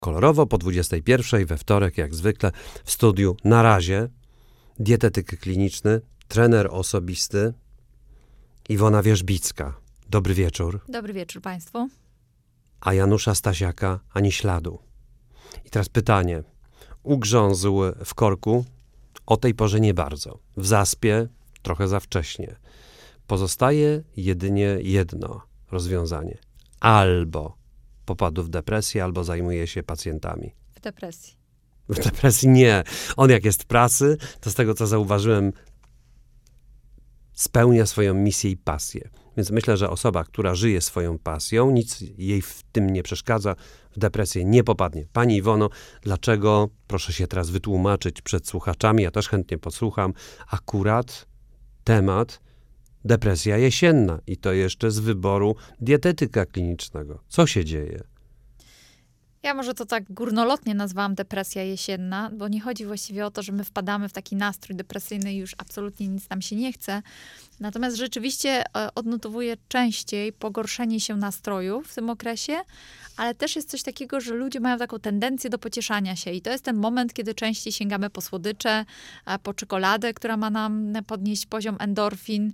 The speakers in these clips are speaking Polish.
kolorowo po 21:00 we wtorek, jak zwykle w studiu Na razie dietetyk kliniczny, trener osobisty Iwona Wierzbicka. Dobry wieczór. Dobry wieczór Państwu. A Janusza Stasiaka ani śladu. I teraz pytanie. Ugrzązł w korku? O tej porze nie bardzo. W zaspie? Trochę za wcześnie. Pozostaje jedynie jedno rozwiązanie. Albo popadł w depresję, albo zajmuje się pacjentami. W depresji. W depresji nie. On jak jest w pracy, to z tego co zauważyłem, spełnia swoją misję i pasję. Więc myślę, że osoba, która żyje swoją pasją, nic jej w tym nie przeszkadza, w depresję nie popadnie. Pani Iwono, dlaczego, proszę się teraz wytłumaczyć przed słuchaczami, ja też chętnie posłucham, akurat temat depresja jesienna i to jeszcze z wyboru dietetyka klinicznego. Co się dzieje? Ja może to tak górnolotnie nazwałam depresja jesienna, bo nie chodzi właściwie o to, że my wpadamy w taki nastrój depresyjny i już absolutnie nic nam się nie chce. Natomiast rzeczywiście odnotowuję częściej pogorszenie się nastroju w tym okresie, ale też jest coś takiego, że ludzie mają taką tendencję do pocieszania się i to jest ten moment, kiedy częściej sięgamy po słodycze, po czekoladę, która ma nam podnieść poziom endorfin.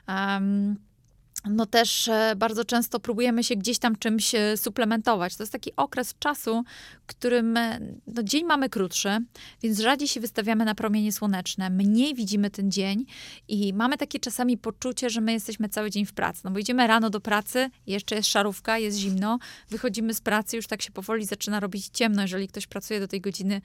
No też bardzo często próbujemy się gdzieś tam czymś suplementować. To jest taki okres czasu, którym dzień mamy krótszy, więc rzadziej się wystawiamy na promienie słoneczne, mniej widzimy ten dzień i mamy takie czasami poczucie, że my jesteśmy cały dzień w pracy. No bo idziemy rano do pracy, jeszcze jest szarówka, jest zimno, wychodzimy z pracy, już tak się powoli zaczyna robić ciemno, jeżeli ktoś pracuje do tej godziny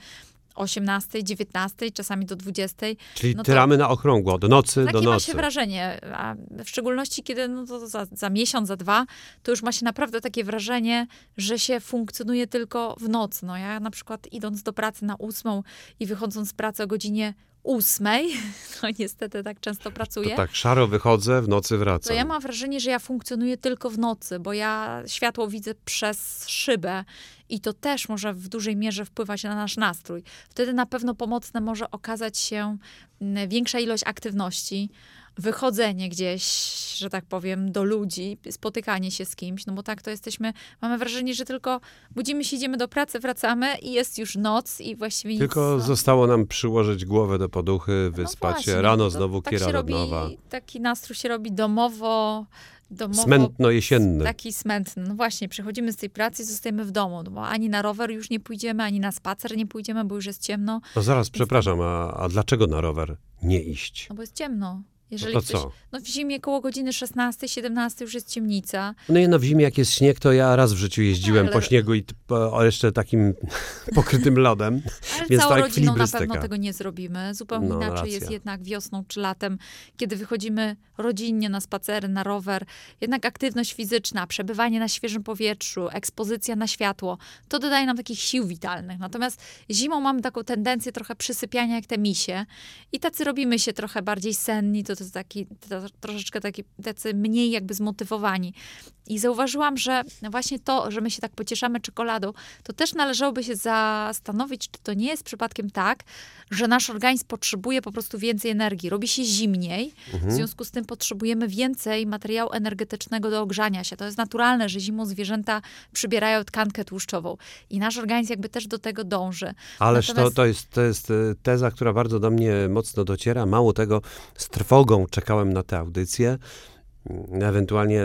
18, 19, czasami do 20. Czyli no tyramy na okrągło, od nocy do takie nocy. ma się wrażenie, a w szczególności kiedy to za miesiąc, za 2, to już ma się naprawdę takie wrażenie, że się funkcjonuje tylko w nocy. No ja na przykład idąc do pracy na 8 i wychodząc z pracy o godzinie 8, no niestety tak często pracuję. To tak szaro wychodzę, w nocy wracam. To ja mam wrażenie, że ja funkcjonuję tylko w nocy, bo ja światło widzę przez szybę i to też może w dużej mierze wpływać na nasz nastrój. Wtedy na pewno pomocne może okazać się większa ilość aktywności, wychodzenie gdzieś, że tak powiem, do ludzi, spotykanie się z kimś, no bo tak to jesteśmy, mamy wrażenie, że tylko budzimy się, idziemy do pracy, wracamy i jest już noc i właściwie nic. Tylko zostało nam przyłożyć głowę do poduchy, wyspać właśnie, się, rano to znowu tak kiera się od robi, nowa. taki nastrój się robi domowo, Smętno-jesienny. Taki smętny. No właśnie, przychodzimy z tej pracy i zostajemy w domu, no bo ani na rower już nie pójdziemy, ani na spacer nie pójdziemy, bo już jest ciemno. No zaraz, przepraszam, a dlaczego na rower nie iść? No bo jest ciemno. Jeżeli No to co? No w zimie koło godziny 16, 17 już jest ciemnica. No w zimie jak jest śnieg, to ja raz w życiu jeździłem Ale- po śniegu i jeszcze takim pokrytym lodem. Ale Więc całą tak rodziną na ekwilibrystyka. pewno tego nie zrobimy. Zupełnie No, inaczej racja. jest jednak wiosną czy latem, kiedy wychodzimy rodzinnie na spacery, na rower. Jednak aktywność fizyczna, przebywanie na świeżym powietrzu, ekspozycja na światło, to dodaje nam takich sił witalnych. Natomiast zimą mamy taką tendencję trochę przysypiania jak te misie i tacy robimy się trochę bardziej senni, to jest troszeczkę tacy mniej jakby zmotywowani. I zauważyłam, że właśnie to, że my się tak pocieszamy czekoladą, to też należałoby się zastanowić, czy to nie jest przypadkiem tak, że nasz organizm potrzebuje po prostu więcej energii. Robi się zimniej, w związku z tym potrzebujemy więcej materiału energetycznego do ogrzania się. To jest naturalne, że zimą zwierzęta przybierają tkankę tłuszczową. I nasz organizm jakby też do tego dąży. Ależ Natomiast- to jest teza, która bardzo do mnie mocno dociera. Mało tego, z trwogą czekałem na tę audycję. Ewentualnie,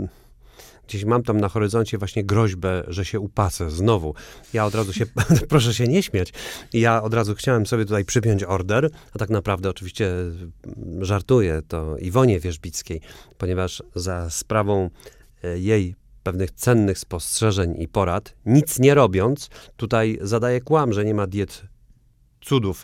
gdzieś mam tam na horyzoncie właśnie groźbę, że się upasę znowu. Ja od razu się, proszę się nie śmiać, ja od razu chciałem sobie tutaj przypiąć order, a tak naprawdę oczywiście żartuję to Iwonie Wierzbickiej, ponieważ za sprawą jej pewnych cennych spostrzeżeń i porad, nic nie robiąc, tutaj zadaję kłam, że nie ma diet cudów.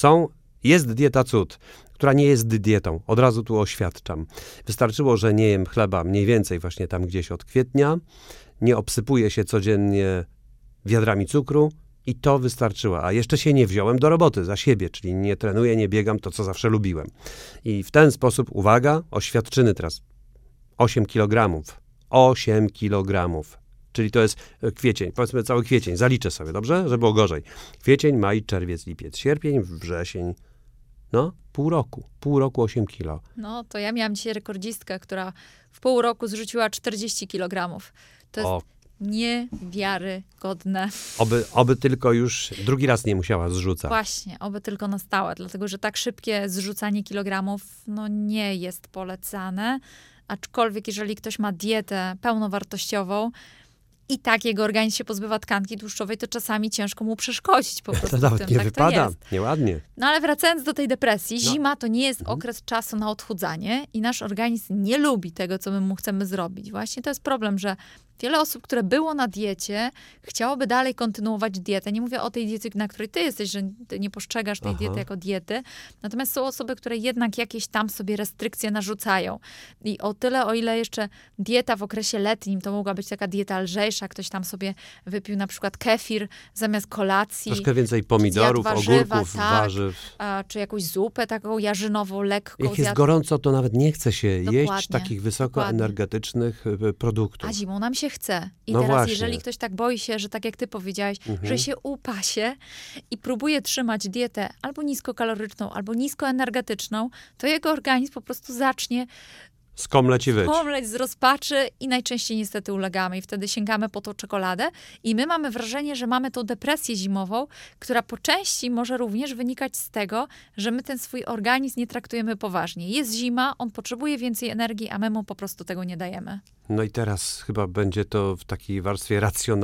Jest dieta cud, która nie jest dietą. Od razu tu oświadczam. Wystarczyło, że nie jem chleba mniej więcej właśnie tam gdzieś od kwietnia, nie obsypuję się codziennie wiadrami cukru i to wystarczyło. A jeszcze się nie wziąłem do roboty za siebie, czyli nie trenuję, nie biegam, to co zawsze lubiłem. I w ten sposób, uwaga, oświadczyny teraz. 8 kg. 8 kg. Czyli to jest kwiecień, powiedzmy cały kwiecień, zaliczę sobie, dobrze? Żeby było gorzej. Kwiecień, maj, czerwiec, lipiec, sierpień, wrzesień, pół roku 8 kilo. No, to ja miałam dzisiaj rekordzistkę, która w pół roku zrzuciła 40 kg. To jest niewiarygodne. Oby tylko już drugi raz nie musiała zrzucać. Właśnie, oby tylko na stałe, dlatego że tak szybkie zrzucanie kilogramów nie jest polecane, aczkolwiek jeżeli ktoś ma dietę pełnowartościową i tak jego organizm się pozbywa tkanki tłuszczowej, to czasami ciężko mu przeszkodzić po prostu. To nawet tym. nie Tak wypada, to jest. nieładnie. No ale wracając do tej depresji, zima to nie jest okres czasu na odchudzanie i nasz organizm nie lubi tego, co my mu chcemy zrobić. Właśnie to jest problem, że wiele osób, które było na diecie, chciałoby dalej kontynuować dietę. Nie mówię o tej diecie, na której ty jesteś, że ty nie postrzegasz tej diety jako diety. Natomiast są osoby, które jednak jakieś tam sobie restrykcje narzucają. I o tyle, o ile jeszcze dieta w okresie letnim, to mogła być taka dieta lżejsza. Ktoś tam sobie wypił na przykład kefir zamiast kolacji. Troszkę więcej pomidorów, warzywa, ogórków, warzyw. Czy jakąś zupę taką jarzynową, lekką. Jak jest gorąco, to nawet nie chce się jeść Dokładnie, takich wysokoenergetycznych produktów. A zimą nam się chce. I No teraz, właśnie. jeżeli ktoś tak boi się, że tak jak ty powiedziałeś, że się upasie i próbuje trzymać dietę albo niskokaloryczną, albo niskoenergetyczną, to jego organizm po prostu zacznie Skomleć i wyć. pomleć z rozpaczy i najczęściej niestety ulegamy i wtedy sięgamy po tą czekoladę i my mamy wrażenie, że mamy tą depresję zimową, która po części może również wynikać z tego, że my ten swój organizm nie traktujemy poważnie. Jest zima, on potrzebuje więcej energii, a my mu po prostu tego nie dajemy. No i teraz chyba będzie to w takiej warstwie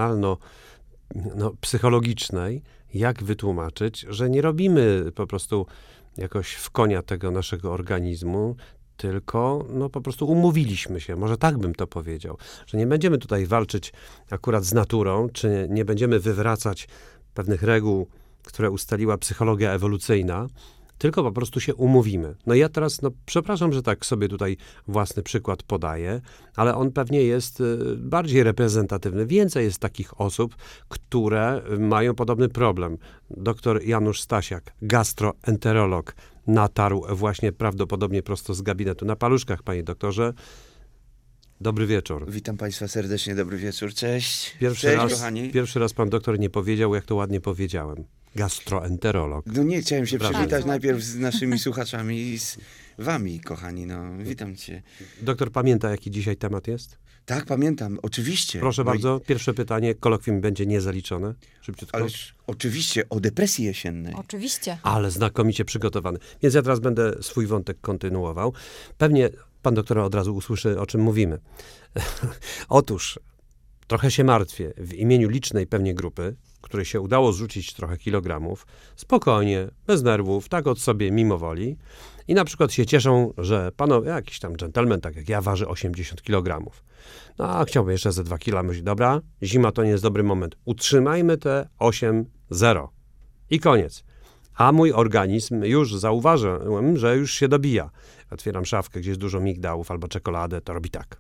psychologicznej, jak wytłumaczyć, że nie robimy po prostu jakoś w konia tego naszego organizmu, tylko po prostu umówiliśmy się, może tak bym to powiedział, że nie będziemy tutaj walczyć akurat z naturą, czy nie będziemy wywracać pewnych reguł, które ustaliła psychologia ewolucyjna, tylko po prostu się umówimy. No ja teraz, przepraszam, że tak sobie tutaj własny przykład podaję, ale on pewnie jest bardziej reprezentatywny. Więcej jest takich osób, które mają podobny problem. Doktor Janusz Stasiak, gastroenterolog, natarł właśnie prawdopodobnie prosto z gabinetu na paluszkach, panie doktorze. Dobry wieczór. Witam państwa serdecznie, dobry wieczór, cześć. Pierwszy Cześć, raz pan doktor nie powiedział, jak to ładnie powiedziałem. Gastroenterolog. No nie, chciałem się Brawo. przywitać najpierw z naszymi słuchaczami i z wami, kochani, witam cię. Doktor pamięta, jaki dzisiaj temat jest? Tak, pamiętam, oczywiście. Proszę bardzo, pierwsze pytanie, kolokwium będzie niezaliczone. Szybciutko. Ależ oczywiście, o depresji jesiennej. Oczywiście. Ale znakomicie przygotowany. Więc ja teraz będę swój wątek kontynuował. Pewnie pan doktor od razu usłyszy, o czym mówimy. Otóż, trochę się martwię. W imieniu licznej pewnie grupy, której się udało zrzucić trochę kilogramów, spokojnie, bez nerwów, tak od sobie, mimo woli. I na przykład się cieszą, że panowie, jakiś tam dżentelmen, tak jak ja, waży 80 kg. No a chciałbym jeszcze ze 2 kg. Myśli, dobra, zima to nie jest dobry moment. Utrzymajmy te 8,0. I koniec. A mój organizm już zauważyłem, że już się dobija. Otwieram szafkę, gdzie jest dużo migdałów albo czekoladę, to robi tak.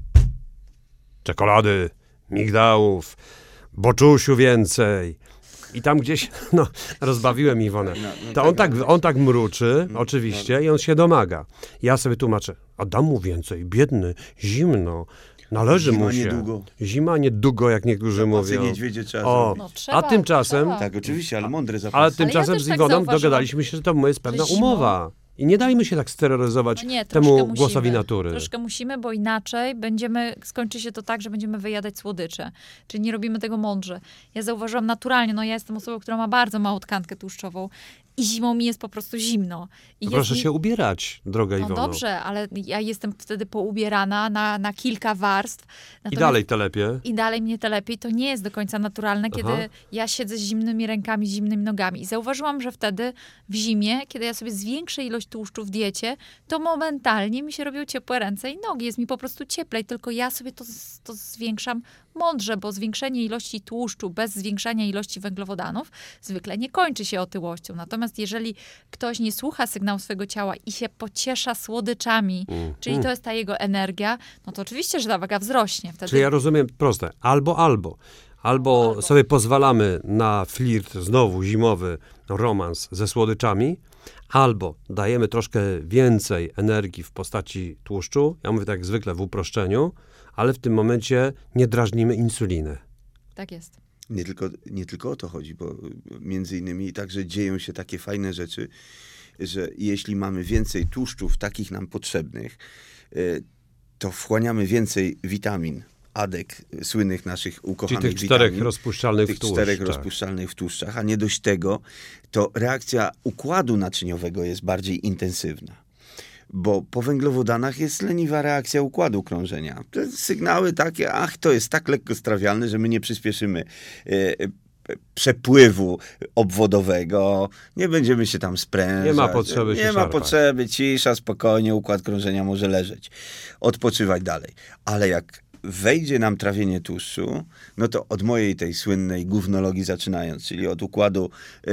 Czekolady, migdałów, boczusiu więcej. I tam gdzieś, rozbawiłem Iwonę. To on tak mruczy, oczywiście, i on się domaga. Ja sobie tłumaczę, a dam mu więcej, biedny, zimno, należy mu się. Niedługo. Zima niedługo, jak niektórzy mówią. Niedźwiedzie trzeba O, zrobić. trzeba, a tymczasem, trzeba. Tak, oczywiście, ale mądre zapasy. ale tymczasem ja też z tak Iwoną zauważyłam, dogadaliśmy się, że to jest pewna że zimą- umowa. I nie dajmy się tak steroryzować Nie, temu troszkę musimy. głosowi natury. Troszkę musimy, bo inaczej skończy się to tak, że będziemy wyjadać słodycze. Czyli nie robimy tego mądrze. Ja zauważyłam naturalnie, ja jestem osobą, która ma bardzo małą tkankę tłuszczową i zimą mi jest po prostu zimno. I Proszę się ubierać, droga Iwono. No dobrze, ale ja jestem wtedy poubierana na kilka warstw. I dalej to lepiej. I dalej mnie to lepiej. To nie jest do końca naturalne, kiedy Aha. ja siedzę z zimnymi rękami, z zimnymi nogami. I zauważyłam, że wtedy w zimie, kiedy ja sobie zwiększę ilość tłuszczu w diecie, to momentalnie mi się robią ciepłe ręce i nogi. Jest mi po prostu cieplej, tylko ja sobie to zwiększam mądrze, bo zwiększenie ilości tłuszczu bez zwiększania ilości węglowodanów zwykle nie kończy się otyłością. Natomiast jeżeli ktoś nie słucha sygnału swojego ciała i się pociesza słodyczami, czyli to jest ta jego energia, no to oczywiście, że ta waga wzrośnie. Wtedy... Czyli ja rozumiem proste. Albo sobie pozwalamy na flirt, znowu zimowy romans ze słodyczami, albo dajemy troszkę więcej energii w postaci tłuszczu, ja mówię tak jak zwykle w uproszczeniu, ale w tym momencie nie drażnimy insuliny. Tak jest. Nie tylko o to chodzi, bo między innymi także dzieją się takie fajne rzeczy, że jeśli mamy więcej tłuszczów takich nam potrzebnych, to wchłaniamy więcej witamin. adek, słynnych naszych ukochanych Czyli tych 4 witamin, rozpuszczalnych tych w tłuszczach. 4 rozpuszczalnych w tłuszczach, a nie dość tego, to reakcja układu naczyniowego jest bardziej intensywna. Bo po węglowodanach jest leniwa reakcja układu krążenia. Te sygnały takie, to jest tak lekkostrawialne, że my nie przyspieszymy przepływu obwodowego, nie będziemy się tam sprężać. Nie ma potrzeby się Nie ma szarpać. potrzeby, cisza, spokojnie, układ krążenia może leżeć. Odpoczywać dalej. Ale jak wejdzie nam trawienie tłuszczu, no to od mojej tej słynnej gównologii zaczynając, czyli od układu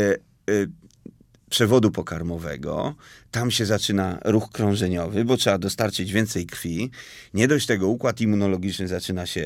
przewodu pokarmowego, tam się zaczyna ruch krążeniowy, bo trzeba dostarczyć więcej krwi. Nie dość tego, układ immunologiczny zaczyna się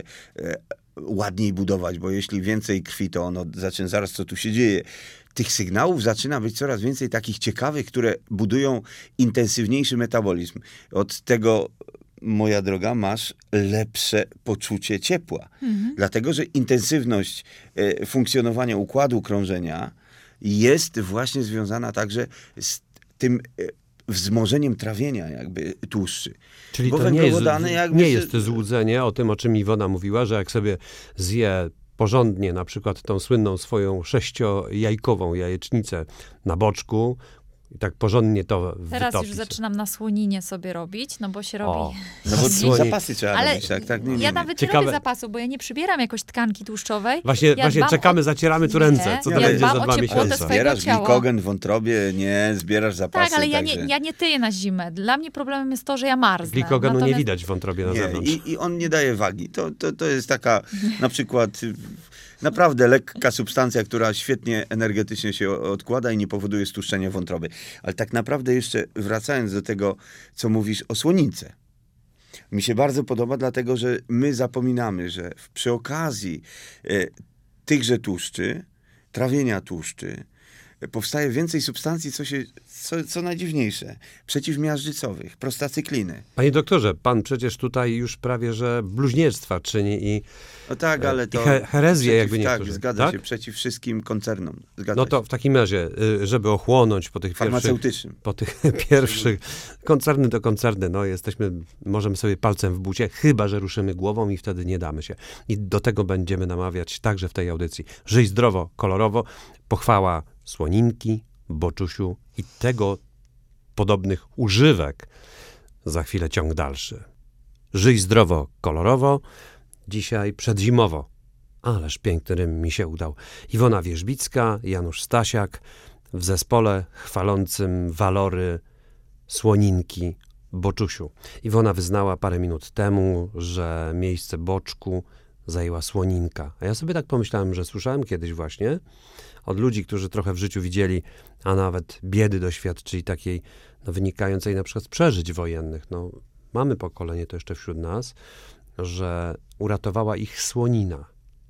ładniej budować, bo jeśli więcej krwi, to ono zaczyna, zaraz co tu się dzieje. Tych sygnałów zaczyna być coraz więcej takich ciekawych, które budują intensywniejszy metabolizm. Od tego, moja droga, masz lepsze poczucie ciepła. Dlatego, że intensywność funkcjonowania układu krążenia jest właśnie związana także z tym wzmożeniem trawienia jakby tłuszczy. Czyli bo to węglowodany nie jest złudzenie o tym, o czym Iwona mówiła, że jak sobie zje porządnie na przykład tą słynną swoją 6-jajkową jajecznicę na boczku i tak porządnie to Teraz wytopi już się. zaczynam na słoninie sobie robić, no bo się robi... No bo Słoni- zapasy trzeba Ale robić, tak? Nie. ja nawet Ciekawe. nie robię zapasu, bo ja nie przybieram jakoś tkanki tłuszczowej. Właśnie dbam czekamy, zacieramy tu Nie, ręce. Co to ja będzie dbam za o 2 ciepłotę miesiące? swojego Zbierasz ciała. glikogen w wątrobie, nie, zbierasz zapasy. Tak, ale także... ja nie tyję na zimę. Dla mnie problemem jest to, że ja marznę. Glikogenu nie Natomiast- widać w wątrobie na Nie, zewnątrz. i on nie daje wagi. To jest taka na przykład naprawdę lekka substancja, która świetnie energetycznie się odkłada i nie powoduje stłuszczenia wątroby. Ale tak naprawdę jeszcze wracając do tego, co mówisz o słonince. Mi się bardzo podoba, dlatego że my zapominamy, że przy okazji tychże tłuszczy, trawienia tłuszczy, powstaje więcej substancji, co najdziwniejsze, przeciwmiażdżycowych, prostacykliny. Panie doktorze, pan przecież tutaj już prawie, że bluźnierstwa czyni i No tak, ale to... herezję jakby Tak, niektórzy. zgadza tak? się, przeciw wszystkim koncernom. Zgadza No to się. w takim razie, żeby ochłonąć po tych Farmaceutycznym. pierwszych koncerny to koncerny, no możemy sobie palcem w bucie, chyba że ruszymy głową i wtedy nie damy się. I do tego będziemy namawiać także w tej audycji. Żyj zdrowo, kolorowo, pochwała słoninki, boczusiu i tego podobnych używek. Za chwilę ciąg dalszy. Żyj zdrowo, kolorowo, dzisiaj przedzimowo. Ależ piękny rym mi się udał. Iwona Wierzbicka, Janusz Stasiak w zespole chwalącym walory słoninki boczusiu. Iwona wyznała parę minut temu, że miejsce boczku zajęła słoninka. A ja sobie tak pomyślałem, że słyszałem kiedyś właśnie od ludzi, którzy trochę w życiu widzieli, a nawet biedy doświadczyli takiej, wynikającej na przykład z przeżyć wojennych. Mamy pokolenie to jeszcze wśród nas, że uratowała ich słonina.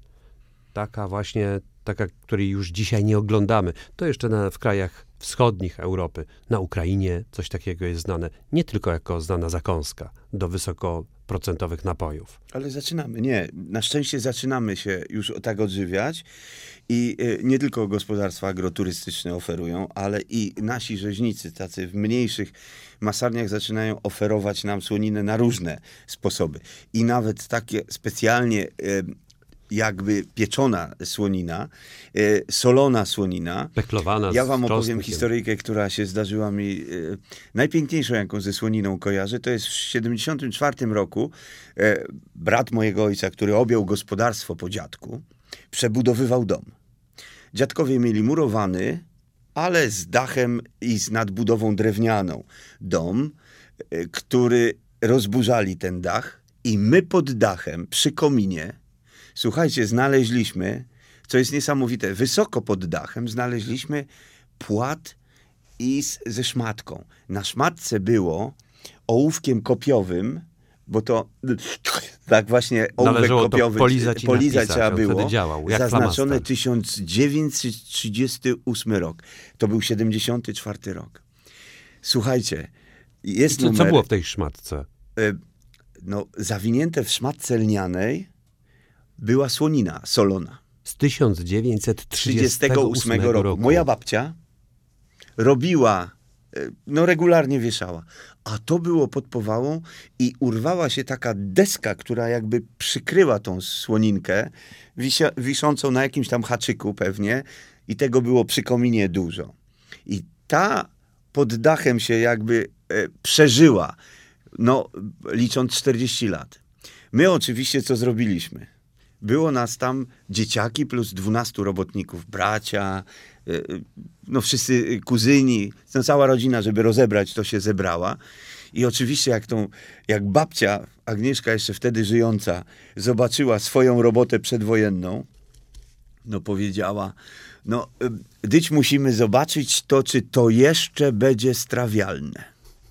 Taka, której już dzisiaj nie oglądamy. To jeszcze w krajach wschodnich Europy, na Ukrainie coś takiego jest znane. Nie tylko jako znana zakąska do wysokoprocentowych napojów. Ale zaczynamy, nie. Na szczęście zaczynamy się już tak odżywiać i nie tylko gospodarstwa agroturystyczne oferują, ale i nasi rzeźnicy, tacy w mniejszych masarniach zaczynają oferować nam słoninę na różne sposoby. I nawet takie specjalnie jakby pieczona słonina, solona słonina. Peklowana Ja wam z opowiem czosnkiem. historyjkę, która się zdarzyła mi. Najpiękniejszą, jaką ze słoniną kojarzę, to jest w 1974 roku brat mojego ojca, który objął gospodarstwo po dziadku, przebudowywał dom. Dziadkowie mieli murowany, ale z dachem i z nadbudową drewnianą dom, który rozburzali ten dach i my pod dachem, przy kominie, słuchajcie, znaleźliśmy, co jest niesamowite, wysoko pod dachem znaleźliśmy płat ze szmatką. Na szmatce było ołówkiem kopiowym, bo to tak właśnie ołówek Należało to kopiowy polizać i napisać, trzeba on było. wtedy działał, jak Zaznaczone flamaster. 1938 rok. To był 74 rok. Słuchajcie, jest Co numer... było w tej szmatce? Zawinięte w szmatce lnianej była słonina solona. Z 1938 roku. Moja babcia robiła no regularnie wieszała. A to było pod powałą i urwała się taka deska, która jakby przykryła tą słoninkę, wiszącą na jakimś tam haczyku pewnie i tego było przy kominie dużo. I ta pod dachem się jakby przeżyła, no licząc 40 lat. My oczywiście co zrobiliśmy? Było nas tam dzieciaki plus 12 robotników, bracia, no wszyscy kuzyni, no cała rodzina, żeby rozebrać, to się zebrała. I oczywiście jak babcia Agnieszka, jeszcze wtedy żyjąca, zobaczyła swoją robotę przedwojenną, no powiedziała, no dyć musimy zobaczyć to, czy to jeszcze będzie strawialne.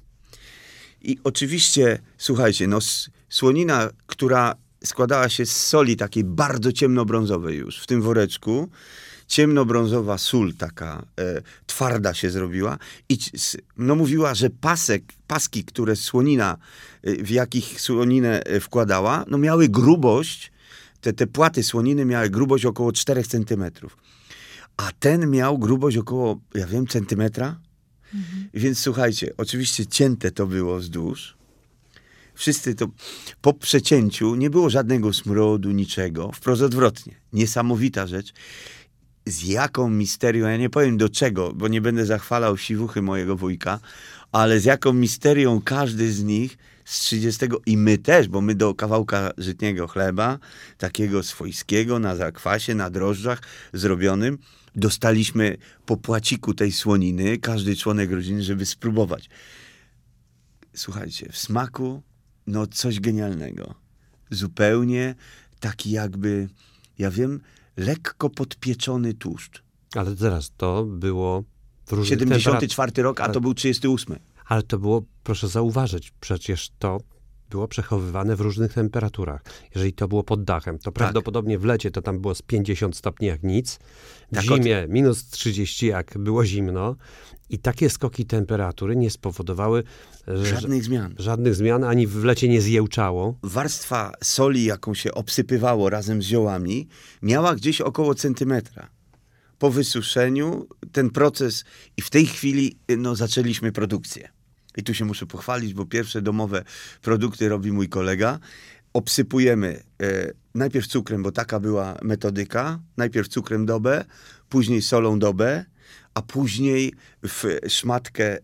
I oczywiście, słuchajcie, no słonina, która składała się z soli takiej bardzo ciemnobrązowej już w tym woreczku, ciemnobrązowa sól taka twarda się zrobiła i no mówiła, że paski, które słonina, w jakich słoninę wkładała, no miały grubość, te płaty słoniny miały grubość około 4 centymetrów. A ten miał grubość około, ja wiem, centymetra. Więc słuchajcie, oczywiście cięte to było wzdłuż. Wszyscy to po przecięciu nie było żadnego smrodu, niczego. Wprost odwrotnie. Niesamowita rzecz. Z jaką misterią, ja nie powiem do czego, bo nie będę zachwalał siwuchy mojego wujka, ale z jaką misterią każdy z nich z 30 i my też, bo my do kawałka żytniego chleba, takiego swojskiego, na zakwasie, na drożdżach zrobionym, dostaliśmy po płaciku tej słoniny, każdy członek rodziny, żeby spróbować. Słuchajcie, w smaku no coś genialnego. Zupełnie taki jakby, ja wiem, lekko podpieczony tłuszcz. Ale teraz to było w różnych 74 rok, a to był 38. Ale to było, proszę zauważyć, przecież to było przechowywane w różnych temperaturach. Jeżeli to było pod dachem, to prawdopodobnie w lecie to tam było z 50 stopni jak nic, w zimie minus 30 jak było zimno i takie skoki temperatury nie spowodowały żadnych zmian, ani w lecie nie zjełczało. Warstwa soli, jaką się obsypywało razem z ziołami, miała gdzieś około centymetra. Po wysuszeniu ten proces i w tej chwili no, zaczęliśmy produkcję. I tu się muszę pochwalić, bo pierwsze domowe produkty robi mój kolega. Obsypujemy najpierw cukrem, bo taka była metodyka. Najpierw cukrem dobę, później solą dobę, a później w szmatkę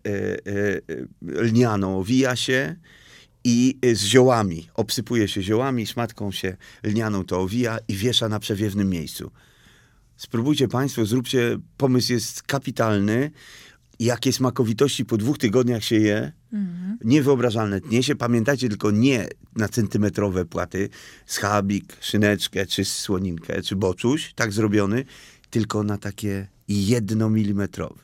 lnianą owija się i z ziołami. Obsypuje się ziołami, szmatką się lnianą to owija i wiesza na przewiewnym miejscu. Spróbujcie państwo, zróbcie, pomysł jest kapitalny. Jakie smakowitości po 2 tygodniach się je, niewyobrażalne. Tnie się, pamiętajcie, tylko nie na centymetrowe płaty, schabik, szyneczkę, czy słoninkę, czy boczuś, tak zrobiony, tylko na takie 1-milimetrowe.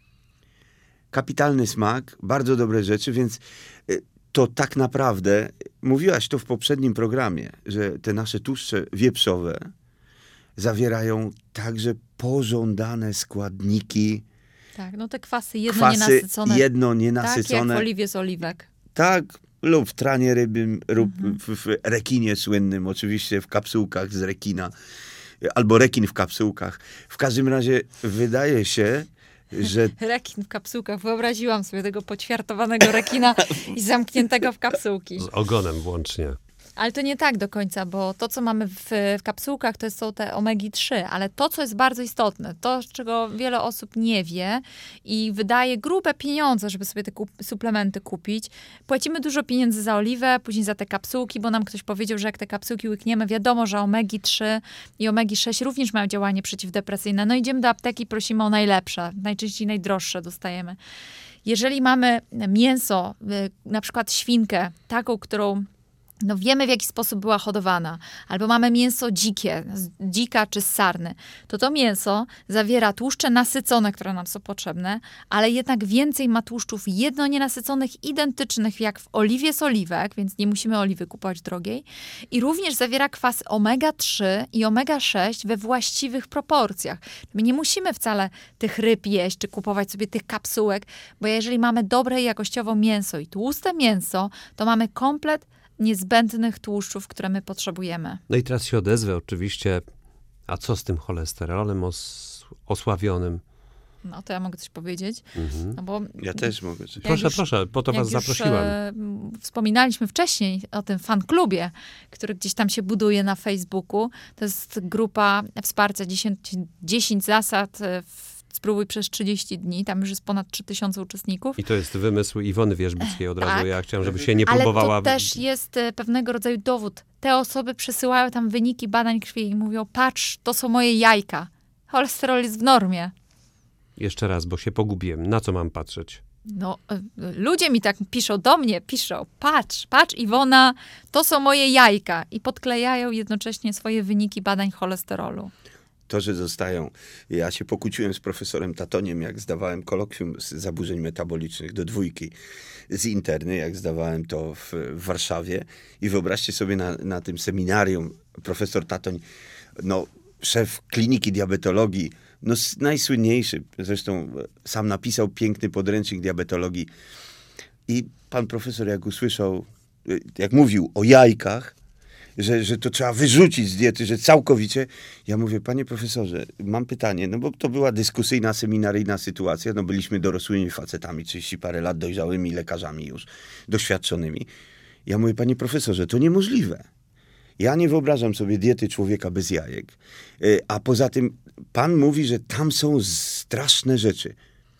Kapitalny smak, bardzo dobre rzeczy, więc to tak naprawdę, mówiłaś to w poprzednim programie, że te nasze tłuszcze wieprzowe zawierają także pożądane składniki. Tak, no te kwasy jednonienasycone. Jednonienasycone. Tak, jak w oliwie z oliwek. Tak, lub w tranie rybym, lub w rekinie słynnym, oczywiście w kapsułkach z rekina, albo rekin w kapsułkach. W każdym razie wydaje się, że... Rekin w kapsułkach. Wyobraziłam sobie tego poćwiartowanego rekina i zamkniętego w kapsułki. Z ogonem włącznie. Ale to nie tak do końca, bo to, co mamy w kapsułkach, to są te omegi-3, ale to, co jest bardzo istotne, to, czego wiele osób nie wie i wydaje grube pieniądze, żeby sobie te suplementy kupić. Płacimy dużo pieniędzy za oliwę, później za te kapsułki, bo nam ktoś powiedział, że jak te kapsułki łykniemy, wiadomo, że omegi-3 i omegi-6 również mają działanie przeciwdepresyjne. No idziemy do apteki, prosimy o najlepsze, najczęściej najdroższe dostajemy. Jeżeli mamy mięso, na przykład świnkę, taką, którą no wiemy, w jaki sposób była hodowana, albo mamy mięso dzikie, z dzika czy z sarny, to mięso zawiera tłuszcze nasycone, które nam są potrzebne, ale jednak więcej ma tłuszczów jednonienasyconych, identycznych jak w oliwie z oliwek, więc nie musimy oliwy kupować drogiej. I również zawiera kwas omega-3 i omega-6 we właściwych proporcjach. My nie musimy wcale tych ryb jeść, czy kupować sobie tych kapsułek, bo jeżeli mamy dobre i jakościowo mięso i tłuste mięso, to mamy komplet niezbędnych tłuszczów, które my potrzebujemy. No i teraz się odezwę oczywiście, a co z tym cholesterolem osławionym? No to ja mogę coś powiedzieć. No bo Ja też mogę. Proszę, po to was zaprosiłem. Wspominaliśmy wcześniej o tym fanklubie, który gdzieś tam się buduje na Facebooku. To jest grupa wsparcia 10 zasad spróbuj przez 30 dni. Tam już jest ponad 3000 uczestników. I to jest wymysł Iwony Wierzbickiej od razu. Tak. Ja chciałem, żeby się nie próbowała... Ale to też jest pewnego rodzaju dowód. Te osoby przesyłają tam wyniki badań krwi i mówią, patrz, to są moje jajka. Cholesterol jest w normie. Jeszcze raz, bo się pogubiłem. Na co mam patrzeć? No, ludzie mi tak piszą, do mnie piszą, patrz Iwona, to są moje jajka. I podklejają jednocześnie swoje wyniki badań cholesterolu. To, że zostają... Ja się pokłóciłem z profesorem Tatoniem, jak zdawałem kolokwium z zaburzeń metabolicznych do 2 z interny, jak zdawałem to w Warszawie. I wyobraźcie sobie na tym seminarium, profesor Tatoń, no, szef kliniki diabetologii, no najsłynniejszy, zresztą sam napisał piękny podręcznik diabetologii. I pan profesor, jak usłyszał, jak mówił o jajkach, że to trzeba wyrzucić z diety, że całkowicie. Ja mówię, panie profesorze, mam pytanie, no bo to była dyskusyjna, seminaryjna sytuacja, no byliśmy dorosłymi facetami, 30 parę lat, dojrzałymi lekarzami już, doświadczonymi. Ja mówię, panie profesorze, to niemożliwe. Ja nie wyobrażam sobie diety człowieka bez jajek. A poza tym pan mówi, że tam są straszne rzeczy.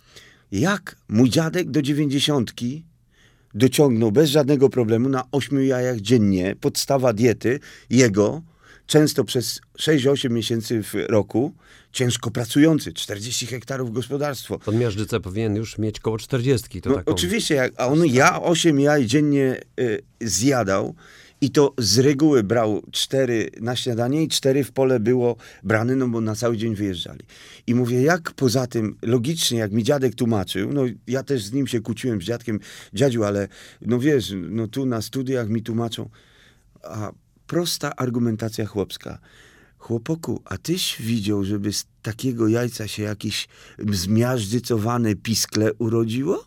Jak mój dziadek do 90 dociągnął bez żadnego problemu na 8 jajach dziennie, podstawa diety jego, często przez 6-8 miesięcy w roku, ciężko pracujący, 40 hektarów gospodarstwo. On miażdżycę powinien już mieć koło 40. To no, taką... Oczywiście, ja 8 jaj dziennie zjadał i to z reguły brał 4 na śniadanie i 4 w pole było brane, no bo na cały dzień wyjeżdżali. I mówię, jak poza tym, logicznie, jak mi dziadek tłumaczył, no ja też z nim się kłóciłem, z dziadkiem, dziadziu, ale no wiesz, no tu na studiach mi tłumaczą, a prosta argumentacja chłopska. Chłopoku, a tyś widział, żeby z takiego jajca się jakieś zmiażdżycowane piskle urodziło?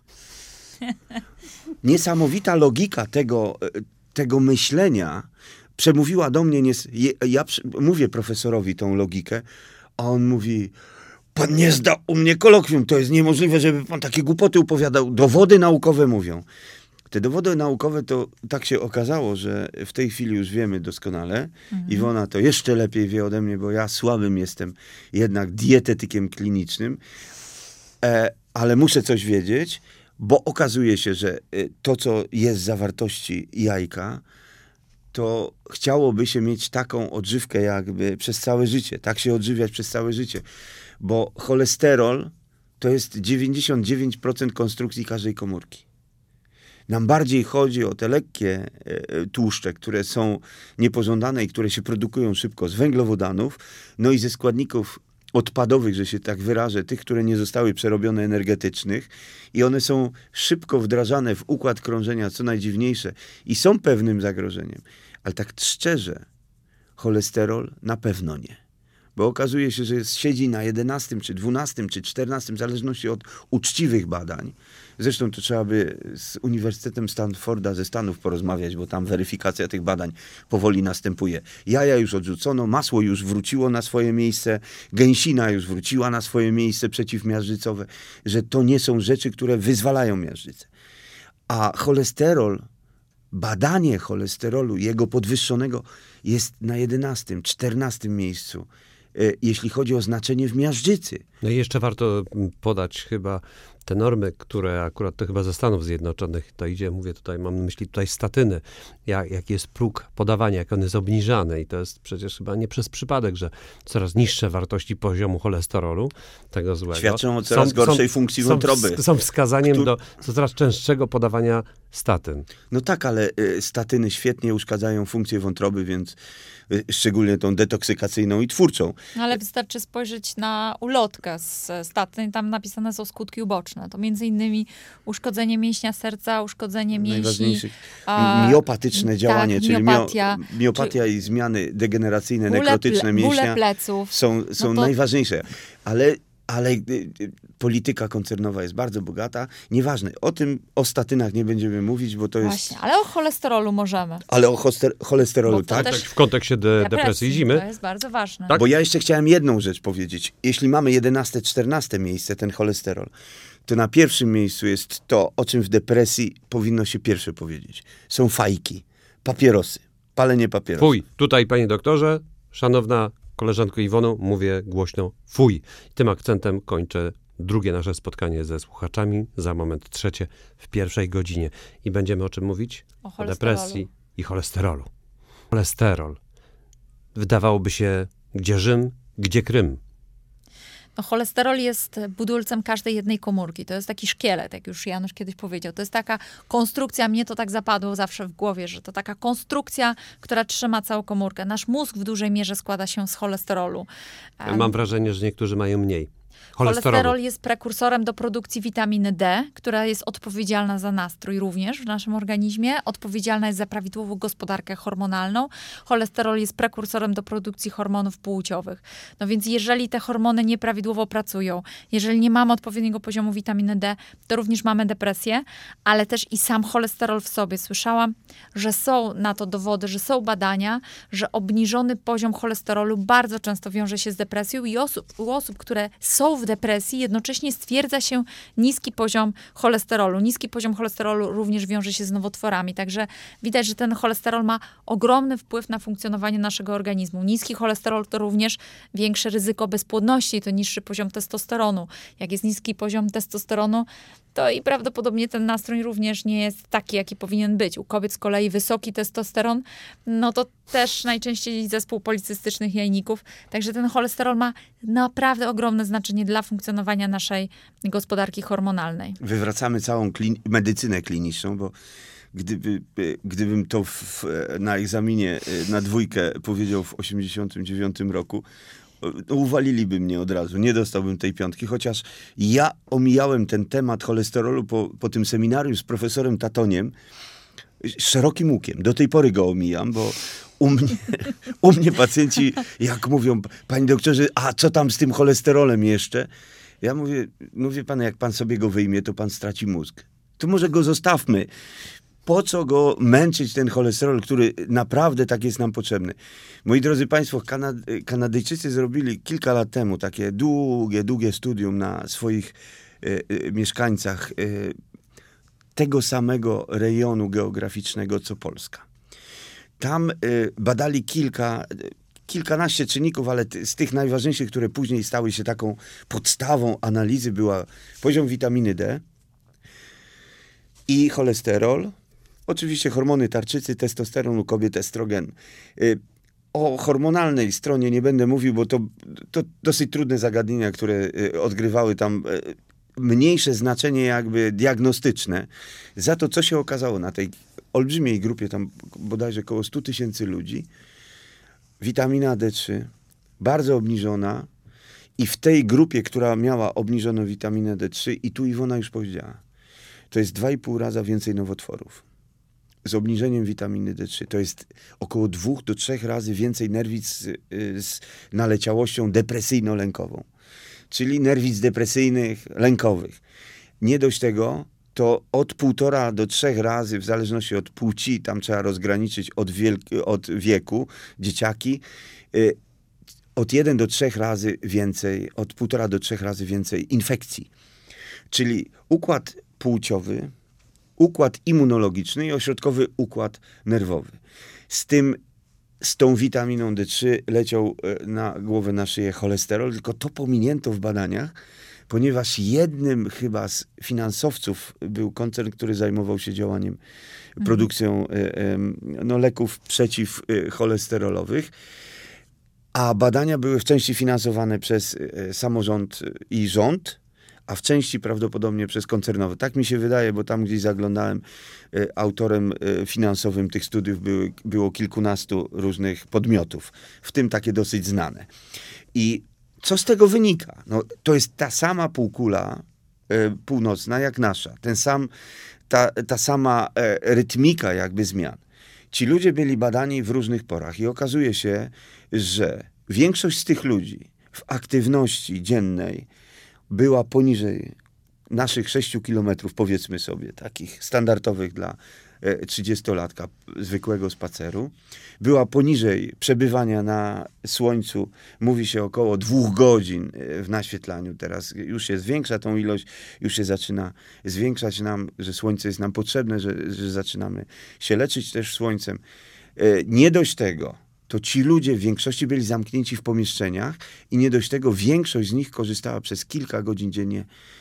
Niesamowita logika tego myślenia przemówiła do mnie, ja mówię profesorowi tą logikę, a on mówi, pan nie zda u mnie kolokwium, to jest niemożliwe, żeby pan takie głupoty opowiadał. Dowody naukowe mówią. Te dowody naukowe to tak się okazało, że w tej chwili już wiemy doskonale. Iwona to jeszcze lepiej wie ode mnie, bo ja słabym jestem jednak dietetykiem klinicznym, ale muszę coś wiedzieć, bo okazuje się, że to, co jest z zawartości jajka, to chciałoby się mieć taką odżywkę jakby przez całe życie. Tak się odżywiać przez całe życie. Bo cholesterol to jest 99% konstrukcji każdej komórki. Nam bardziej chodzi o te lekkie tłuszcze, które są niepożądane i które się produkują szybko z węglowodanów, no i ze składników odpadowych, że się tak wyrażę, tych, które nie zostały przerobione energetycznych i one są szybko wdrażane w układ krążenia, co najdziwniejsze i są pewnym zagrożeniem. Ale tak szczerze, cholesterol na pewno nie. Bo okazuje się, że siedzi na 11, czy 12, czy 14, w zależności od uczciwych badań. Zresztą to trzeba by z Uniwersytetem Stanforda ze Stanów porozmawiać, bo tam weryfikacja tych badań powoli następuje. Jaja już odrzucono, masło już wróciło na swoje miejsce, gęsina już wróciła na swoje miejsce przeciwmiażdżycowe, że to nie są rzeczy, które wyzwalają miażdżycę. A cholesterol, badanie cholesterolu, jego podwyższonego jest na 11, 14 miejscu, jeśli chodzi o znaczenie w miażdżycy. No i jeszcze warto podać chyba te normy, które akurat to chyba ze Stanów Zjednoczonych to idzie, mówię tutaj, mam na myśli tutaj statyny, jak jest próg podawania, jak on jest obniżany i to jest przecież chyba nie przez przypadek, że coraz niższe wartości poziomu cholesterolu, tego złego, świadczą o coraz gorszej funkcji wątroby. Są wskazaniem do coraz częstszego podawania statyn. No tak, ale statyny świetnie uszkadzają funkcję wątroby, więc szczególnie tą detoksykacyjną i twórczą. No ale wystarczy spojrzeć na ulotkę z statyn, tam napisane są skutki uboczne. To między innymi uszkodzenie mięśnia serca, uszkodzenie mięśni. Najważniejszych. Miopatyczne działanie, czyli miopatia i zmiany degeneracyjne, nekrotyczne mięśnia bóle pleców. są najważniejsze. Ale ale polityka koncernowa jest bardzo bogata. Nieważne, o statynach nie będziemy mówić, bo to jest... Właśnie, ale o cholesterolu możemy. Ale o cholesterolu, Bo to tak? też W kontekście depresji zimy. To jest bardzo ważne. Tak. Bo ja jeszcze chciałem jedną rzecz powiedzieć. Jeśli mamy 11, 14 miejsce, ten cholesterol, to na pierwszym miejscu jest to, o czym w depresji powinno się pierwsze powiedzieć. Są fajki, papierosy, palenie papierosów. Fuj. Tutaj, panie doktorze, szanowna koleżanko Iwono, mówię głośno fuj. Tym akcentem kończę drugie nasze spotkanie ze słuchaczami. Za moment trzecie w pierwszej godzinie. I będziemy o czym mówić? O Depresji i cholesterolu. Cholesterol. Wydawałoby się, gdzie Rzym, gdzie Krym. No, cholesterol jest budulcem każdej jednej komórki. To jest taki szkielet, jak już Janusz kiedyś powiedział. To jest taka konstrukcja, mnie to tak zapadło zawsze w głowie, że to taka konstrukcja, która trzyma całą komórkę. Nasz mózg w dużej mierze składa się z cholesterolu. Mam wrażenie, że niektórzy mają mniej. Cholesterol jest prekursorem do produkcji witaminy D, która jest odpowiedzialna za nastrój również w naszym organizmie. Odpowiedzialna jest za prawidłową gospodarkę hormonalną. Cholesterol jest prekursorem do produkcji hormonów płciowych. No więc jeżeli te hormony nieprawidłowo pracują, jeżeli nie mamy odpowiedniego poziomu witaminy D, to również mamy depresję, ale też i sam cholesterol w sobie. Słyszałam, że są na to dowody, że są badania, że obniżony poziom cholesterolu bardzo często wiąże się z depresją i u osób, które są w depresji, jednocześnie stwierdza się niski poziom cholesterolu. Niski poziom cholesterolu również wiąże się z nowotworami. Także widać, że ten cholesterol ma ogromny wpływ na funkcjonowanie naszego organizmu. Niski cholesterol to również większe ryzyko bezpłodności, to niższy poziom testosteronu. Jak jest niski poziom testosteronu, to i prawdopodobnie ten nastrój również nie jest taki, jaki powinien być. U kobiet z kolei wysoki testosteron, no to też najczęściej zespół policystycznych jajników. Także ten cholesterol ma naprawdę ogromne znaczenie dla funkcjonowania naszej gospodarki hormonalnej. Wywracamy całą medycynę kliniczną, bo gdybym to na egzaminie na 2 powiedział w 89 roku, uwaliliby mnie od razu, nie dostałbym tej 5, chociaż ja omijałem ten temat cholesterolu po tym seminarium z profesorem Tatoniem szerokim łukiem. Do tej pory go omijam, bo u mnie pacjenci, jak mówią, panie doktorze, a co tam z tym cholesterolem jeszcze? Ja mówię pan, jak pan sobie go wyjmie, to pan straci mózg. To może go zostawmy. Po co go męczyć, ten cholesterol, który naprawdę tak jest nam potrzebny? Moi drodzy państwo, Kanadyjczycy zrobili kilka lat temu takie długie studium na swoich mieszkańcach tego samego rejonu geograficznego, co Polska. Tam badali kilkanaście czynników, ale z tych najważniejszych, które później stały się taką podstawą analizy, była poziom witaminy D i cholesterol. Oczywiście hormony tarczycy, testosteron u kobiet, estrogen. O hormonalnej stronie nie będę mówił, bo to dosyć trudne zagadnienia, które odgrywały tam mniejsze znaczenie jakby diagnostyczne. Za to, co się okazało na tej olbrzymiej grupie, tam bodajże około 100 000 ludzi, witamina D3 bardzo obniżona i w tej grupie, która miała obniżoną witaminę D3, i tu Iwona już powiedziała, to jest 2,5 raza więcej nowotworów. Z obniżeniem witaminy D3. To jest około 2 do 3 razy więcej nerwic z naleciałością depresyjno-lękową. Czyli nerwic depresyjnych, lękowych. Nie dość tego, to od 1,5 do 3 razy, w zależności od płci, tam trzeba rozgraniczyć od wieku, dzieciaki, od 1 do 3 razy więcej, od 1,5 do 3 razy więcej infekcji. Czyli układ płciowy, układ immunologiczny i ośrodkowy układ nerwowy. Z tą witaminą D3 leciał na głowę, na szyję cholesterol, tylko to pominięto w badaniach, ponieważ jednym chyba z finansowców był koncern, który zajmował się działaniem, produkcją leków przeciwcholesterolowych, a badania były w części finansowane przez samorząd i rząd, a w części prawdopodobnie przez koncernowe. Tak mi się wydaje, bo tam gdzieś zaglądałem, autorem finansowym tych studiów było kilkunastu różnych podmiotów, w tym takie dosyć znane. I co z tego wynika? No, to jest ta sama półkula północna jak nasza, ta sama rytmika jakby zmian. Ci ludzie byli badani w różnych porach i okazuje się, że większość z tych ludzi w aktywności dziennej była poniżej naszych 6 kilometrów, powiedzmy sobie, takich standardowych dla 30-latka zwykłego spaceru. Była poniżej przebywania na słońcu, mówi się około 2 godzin w naświetlaniu. Teraz już się zwiększa tą ilość, już się zaczyna zwiększać nam, że słońce jest nam potrzebne, że zaczynamy się leczyć też słońcem. Nie dość tego, to ci ludzie w większości byli zamknięci w pomieszczeniach i nie dość tego, większość z nich korzystała przez kilka godzin dziennie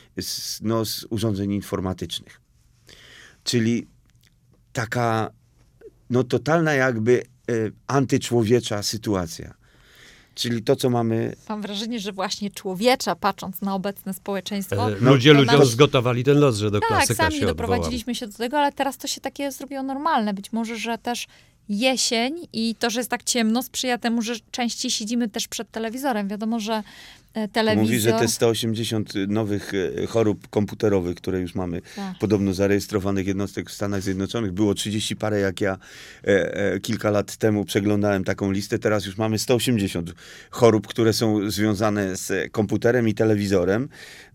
z urządzeń informatycznych. Czyli taka totalna jakby antyczłowiecza sytuacja. Czyli to, co mamy... Mam wrażenie, że właśnie człowiecza, patrząc na obecne społeczeństwo... Ludzie ludziom zgotowali ten los, że do klasyka sami się doprowadziliśmy się do tego, ale teraz to się takie zrobiło normalne. Być może, że też jesień i to, że jest tak ciemno, sprzyja temu, że częściej siedzimy też przed telewizorem. Wiadomo, że telewizor... Mówi, że te 180 nowych chorób komputerowych, które już mamy podobno zarejestrowanych jednostek w Stanach Zjednoczonych, było 30 parę, jak ja kilka lat temu przeglądałem taką listę. Teraz już mamy 180 chorób, które są związane z komputerem i telewizorem.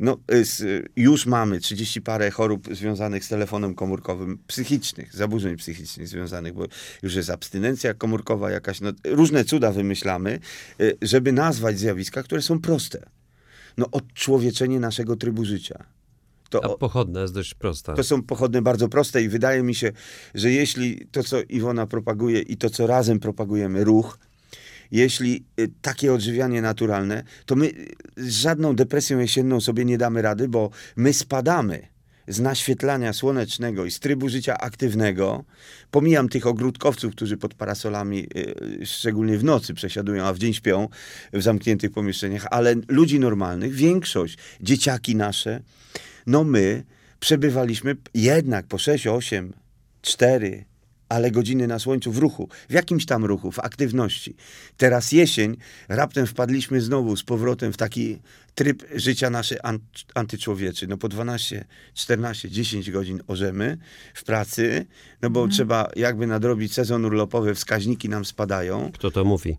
Już mamy 30 parę chorób związanych z telefonem komórkowym, psychicznych, zaburzeń psychicznych związanych, bo już jest abstynencja komórkowa jakaś. Różne cuda wymyślamy, żeby nazwać zjawiska, które są proste. Odczłowieczenie naszego trybu życia. A pochodna jest dość prosta. To są pochodne bardzo proste i wydaje mi się, że jeśli to, co Iwona propaguje i to, co razem propagujemy, ruch, jeśli takie odżywianie naturalne, to my z żadną depresją jesienną sobie nie damy rady, bo my spadamy z naświetlania słonecznego i z trybu życia aktywnego. Pomijam tych ogródkowców, którzy pod parasolami, szczególnie w nocy przesiadują, a w dzień śpią w zamkniętych pomieszczeniach, ale ludzi normalnych, większość, dzieciaki nasze, my przebywaliśmy jednak po 6, 8, 4, ale godziny na słońcu w ruchu. W jakimś tam ruchu, w aktywności. Teraz jesień, raptem wpadliśmy znowu z powrotem w taki tryb życia naszy antyczłowieczy. Po 12, 14, 10 godzin orzemy w pracy, bo trzeba jakby nadrobić sezon urlopowy, wskaźniki nam spadają. Kto to mówi?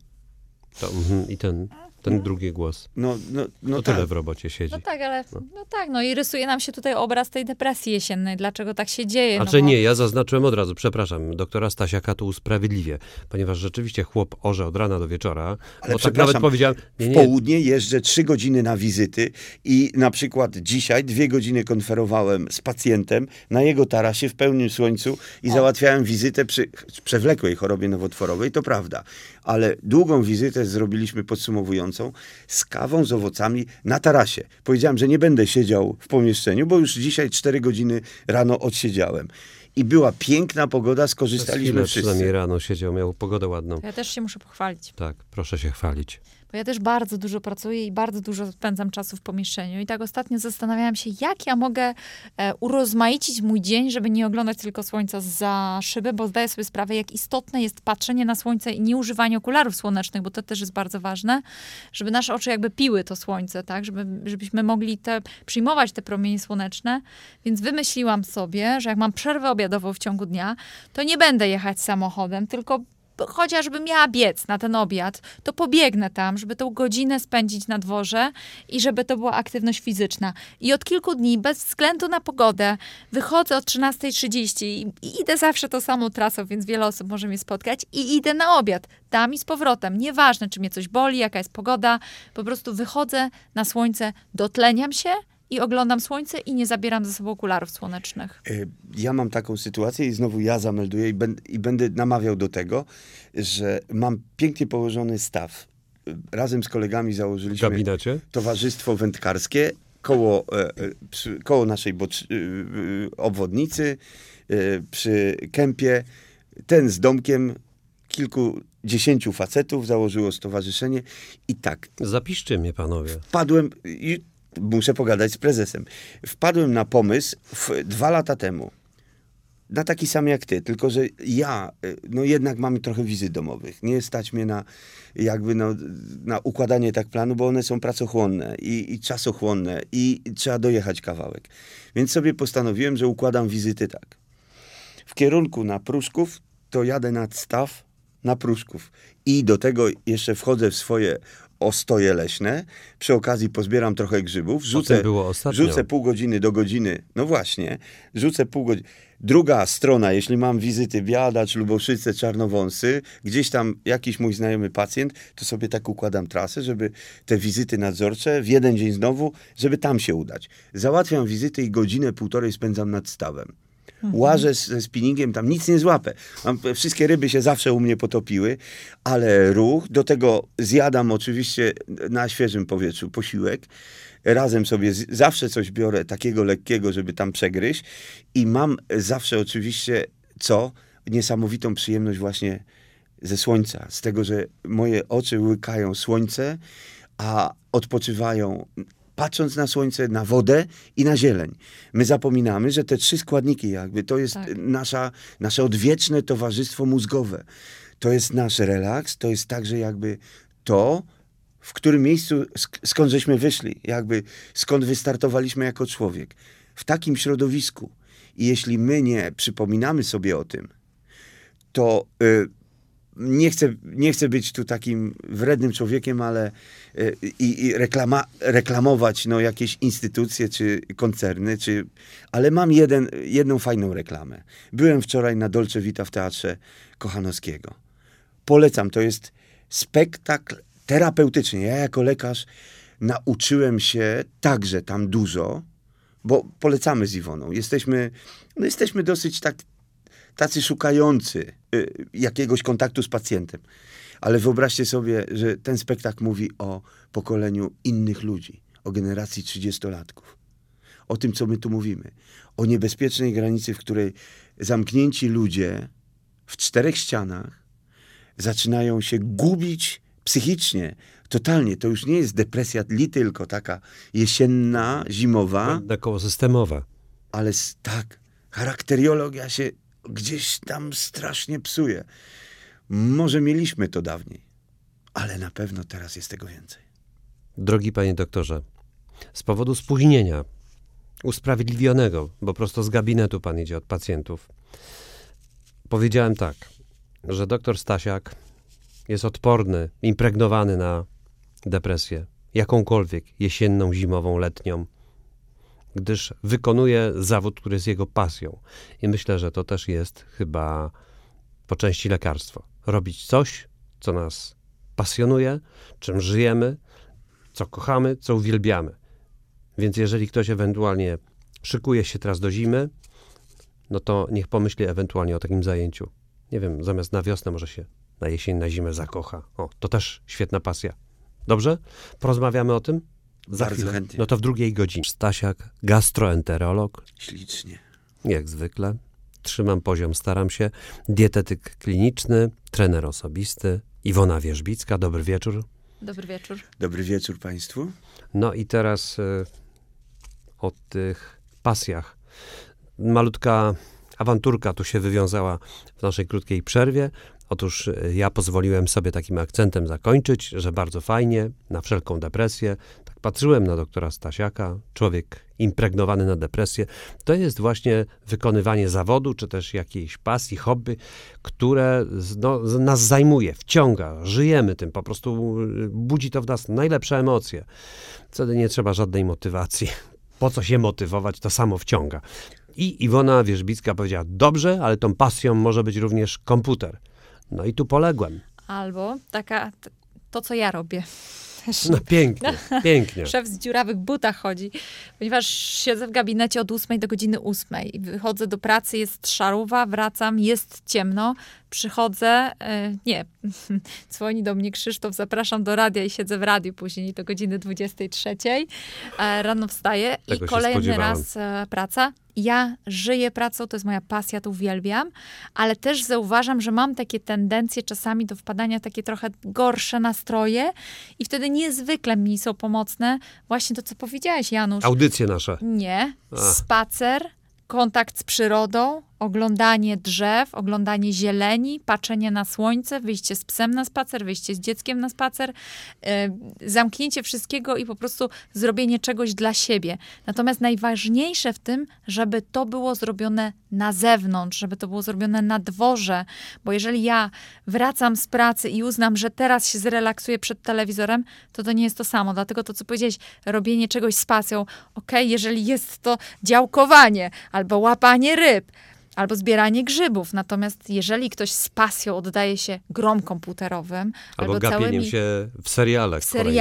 I ten drugi głos. To tyle w robocie siedzi. I rysuje nam się tutaj obraz tej depresji jesiennej. Dlaczego tak się dzieje? Nie, ja zaznaczyłem od razu, przepraszam, doktora Stasiaka tu usprawiedliwię, ponieważ rzeczywiście chłop orze od rana do wieczora. Ale tak nawet powiedziałem... W południe jeżdżę 3 godziny na wizyty i na przykład dzisiaj 2 godziny konferowałem z pacjentem na jego tarasie w pełnym słońcu i załatwiałem wizytę przy przewlekłej chorobie nowotworowej, to prawda. Ale długą wizytę zrobiliśmy podsumowującą z kawą, z owocami na tarasie. Powiedziałem, że nie będę siedział w pomieszczeniu, bo już dzisiaj 4 godziny rano odsiedziałem. I była piękna pogoda, skorzystaliśmy wszyscy. Przynajmniej rano siedział, miał pogodę ładną. Ja też się muszę pochwalić. Tak, proszę się chwalić. Bo ja też bardzo dużo pracuję i bardzo dużo spędzam czasu w pomieszczeniu. I tak ostatnio zastanawiałam się, jak ja mogę urozmaicić mój dzień, żeby nie oglądać tylko słońca zza szyby, bo zdaję sobie sprawę, jak istotne jest patrzenie na słońce i nieużywanie okularów słonecznych, bo to też jest bardzo ważne, żeby nasze oczy jakby piły to słońce, tak? Żebyśmy mogli przyjmować te promienie słoneczne. Więc wymyśliłam sobie, że jak mam przerwę obiadową w ciągu dnia, to nie będę jechać samochodem, tylko chociażby miała biec na ten obiad, to pobiegnę tam, żeby tą godzinę spędzić na dworze i żeby to była aktywność fizyczna. I od kilku dni, bez względu na pogodę, wychodzę o 13:30 i idę zawsze tą samą trasą, więc wiele osób może mnie spotkać i idę na obiad. Tam i z powrotem. Nieważne, czy mnie coś boli, jaka jest pogoda. Po prostu wychodzę na słońce, dotleniam się i oglądam słońce i nie zabieram ze sobą okularów słonecznych. Ja mam taką sytuację i znowu ja zamelduję i będę namawiał do tego, że mam pięknie położony staw. Razem z kolegami założyliśmy towarzystwo wędkarskie koło naszej obwodnicy, przy kempie. Ten z domkiem, kilkudziesięciu facetów założyło stowarzyszenie i tak. Zapiszcie mnie, panowie. Wpadłem... Muszę pogadać z prezesem. Wpadłem na pomysł 2 lata temu. Na taki sam jak ty, tylko że ja jednak mam trochę wizyt domowych. Nie stać mnie na układanie tak planu, bo one są pracochłonne i czasochłonne i trzeba dojechać kawałek. Więc sobie postanowiłem, że układam wizyty tak. W kierunku na Pruszków to jadę nad staw na Pruszków. I do tego jeszcze wchodzę w swoje ostoje leśne, przy okazji pozbieram trochę grzybów, rzucę pół godziny do godziny, no właśnie, rzucę pół godziny. Druga strona, jeśli mam wizyty Biadacz, Luboszyce, Czarnowąsy, gdzieś tam jakiś mój znajomy pacjent, to sobie tak układam trasę, żeby te wizyty nadzorcze w jeden dzień znowu, żeby tam się udać. Załatwiam wizyty i godzinę, półtorej spędzam nad stawem. Łażę ze spinningiem, tam nic nie złapę. Wszystkie ryby się zawsze u mnie potopiły, ale ruch, do tego zjadam oczywiście na świeżym powietrzu posiłek. Razem sobie zawsze coś biorę takiego lekkiego, żeby tam przegryźć i mam zawsze oczywiście niesamowitą przyjemność właśnie ze słońca, z tego, że moje oczy łykają słońce, a odpoczywają patrząc na słońce, na wodę i na zieleń. My zapominamy, że te 3 składniki jakby to jest nasze odwieczne towarzystwo mózgowe. To jest nasz relaks, to jest także jakby to, w którym miejscu, skąd żeśmy wyszli, jakby skąd wystartowaliśmy jako człowiek. W takim środowisku. I jeśli my nie przypominamy sobie o tym, to nie chcę być tu takim wrednym człowiekiem, ale reklamować jakieś instytucje czy koncerny, ale mam jedną fajną reklamę. Byłem wczoraj na Dolce Vita w Teatrze Kochanowskiego. Polecam, to jest spektakl terapeutyczny. Ja jako lekarz nauczyłem się także tam dużo, bo polecamy z Iwoną. Jesteśmy dosyć tacy szukający jakiegoś kontaktu z pacjentem. Ale wyobraźcie sobie, że ten spektakl mówi o pokoleniu innych ludzi, o generacji 30-latków. O tym, co my tu mówimy. O niebezpiecznej granicy, w której zamknięci ludzie w 4 ścianach zaczynają się gubić psychicznie. Totalnie. To już nie jest depresja tylko taka jesienna, zimowa. Kołosystemowa. Ale tak, charakteriologia się gdzieś tam strasznie psuje. Może mieliśmy to dawniej, ale na pewno teraz jest tego więcej. Drogi panie doktorze, z powodu spóźnienia, usprawiedliwionego, bo prosto z gabinetu pan idzie od pacjentów, powiedziałem tak, że doktor Stasiak jest odporny, impregnowany na depresję, jakąkolwiek, jesienną, zimową, letnią, gdyż wykonuje zawód, który jest jego pasją. I myślę, że to też jest chyba po części lekarstwo. Robić coś, co nas pasjonuje, czym żyjemy, co kochamy, co uwielbiamy. Więc jeżeli ktoś ewentualnie szykuje się teraz do zimy, no to niech pomyśli ewentualnie o takim zajęciu. Nie wiem, zamiast na wiosnę może się na jesień, na zimę zakocha. O, to też świetna pasja. Dobrze? Porozmawiamy o tym? Za Bardzo chwilę. chętnie. No to w drugiej godzinie. Stasiak, gastroenterolog. Ślicznie. Jak zwykle. Trzymam poziom, staram się. Dietetyk kliniczny, trener osobisty. Iwona Wierzbicka. Dobry wieczór. Dobry wieczór. Dobry wieczór państwu. No i teraz o tych pasjach. Malutka awanturka tu się wywiązała w naszej krótkiej przerwie. Otóż ja pozwoliłem sobie takim akcentem zakończyć, że bardzo fajnie, na wszelką depresję. Tak patrzyłem na doktora Stasiaka, człowiek impregnowany na depresję. To jest właśnie wykonywanie zawodu, czy też jakiejś pasji, hobby, które nas zajmuje, wciąga, żyjemy tym, po prostu budzi to w nas najlepsze emocje. Wtedy nie trzeba żadnej motywacji. Po co się motywować, to samo wciąga. I Iwona Wierzbicka powiedziała, dobrze, ale tą pasją może być również komputer. No i tu poległem. Albo to, co ja robię. No pięknie, pięknie. Szef z dziurawych butach chodzi, ponieważ siedzę w gabinecie od 8 do godziny 8. Wychodzę do pracy, jest szarówa, wracam, jest ciemno, przychodzę, dzwoni do mnie Krzysztof, zapraszam do radia i siedzę w radiu później do godziny 23. Rano wstaję Tego i kolejny spodziewałem. raz praca. Ja żyję pracą, to jest moja pasja, to uwielbiam, ale też zauważam, że mam takie tendencje czasami do wpadania w takie trochę gorsze nastroje i wtedy niezwykle mi są pomocne właśnie to, co powiedziałeś, Janusz. Audycje nasze. Nie, spacer, kontakt z przyrodą, oglądanie drzew, oglądanie zieleni, patrzenie na słońce, wyjście z psem na spacer, wyjście z dzieckiem na spacer, zamknięcie wszystkiego i po prostu zrobienie czegoś dla siebie. Natomiast najważniejsze w tym, żeby to było zrobione na zewnątrz, żeby to było zrobione na dworze, bo jeżeli ja wracam z pracy i uznam, że teraz się zrelaksuję przed telewizorem, to nie jest to samo. Dlatego to, co powiedziałeś, robienie czegoś z pasją, jeżeli jest to działkowanie, albo łapanie ryb, albo zbieranie grzybów. Natomiast jeżeli ktoś z pasją oddaje się grom komputerowym, albo gapieniem się w seriale.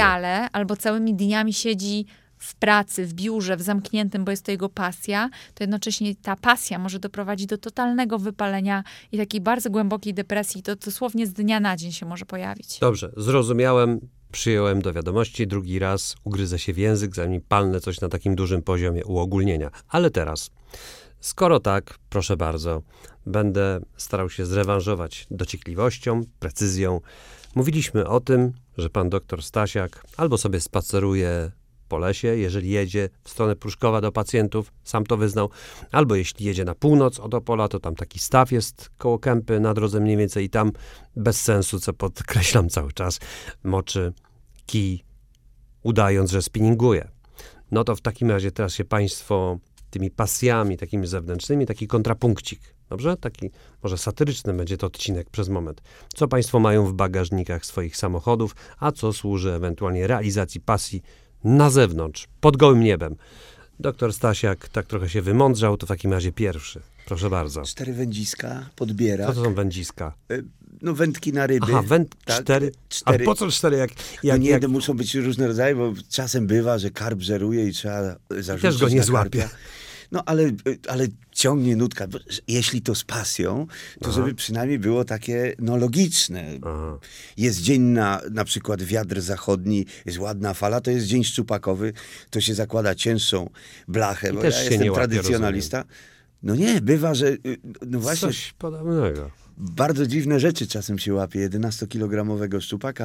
Albo całymi dniami siedzi w pracy, w biurze, w zamkniętym, bo jest to jego pasja, to jednocześnie ta pasja może doprowadzić do totalnego wypalenia i takiej bardzo głębokiej depresji. To dosłownie z dnia na dzień się może pojawić. Dobrze, zrozumiałem, przyjąłem do wiadomości, drugi raz ugryzę się w język, zanim palnę coś na takim dużym poziomie uogólnienia. Ale teraz, skoro tak, proszę bardzo, będę starał się zrewanżować dociekliwością, precyzją. Mówiliśmy o tym, że pan doktor Stasiak albo sobie spaceruje po lesie, jeżeli jedzie w stronę Pruszkowa do pacjentów, sam to wyznał, albo jeśli jedzie na północ od Opola, to tam taki staw jest koło Kępy na drodze mniej więcej i tam bez sensu, co podkreślam cały czas, moczy kij, udając, że spinninguje. No to w takim razie teraz się państwo tymi pasjami takimi zewnętrznymi, taki kontrapunkcik, dobrze? Taki może satyryczny będzie to odcinek przez moment. Co państwo mają w bagażnikach swoich samochodów, a co służy ewentualnie realizacji pasji na zewnątrz, pod gołym niebem. Doktor Stasiak tak trochę się wymądrzał, to w takim razie pierwszy. Proszę bardzo. 4 wędziska, podbierak. Co to są wędziska? No wędki na ryby. Aha, tak? 4? A po co 4? Jak muszą być różne rodzaje, bo czasem bywa, że karp żeruje i trzeba zarzucić. Też go nie złapie. No ale ciągnie nutka. Jeśli to z pasją, to żeby przynajmniej było takie logiczne. Aha. Jest dzień na przykład wiatr zachodni, jest ładna fala, to jest dzień szczupakowy, to się zakłada ciężką blachę, bo ja jestem tradycjonalista. No nie, bywa, że no właśnie... Coś podobnego. Bardzo dziwne rzeczy czasem się łapie. 11-kilogramowego szczupaka.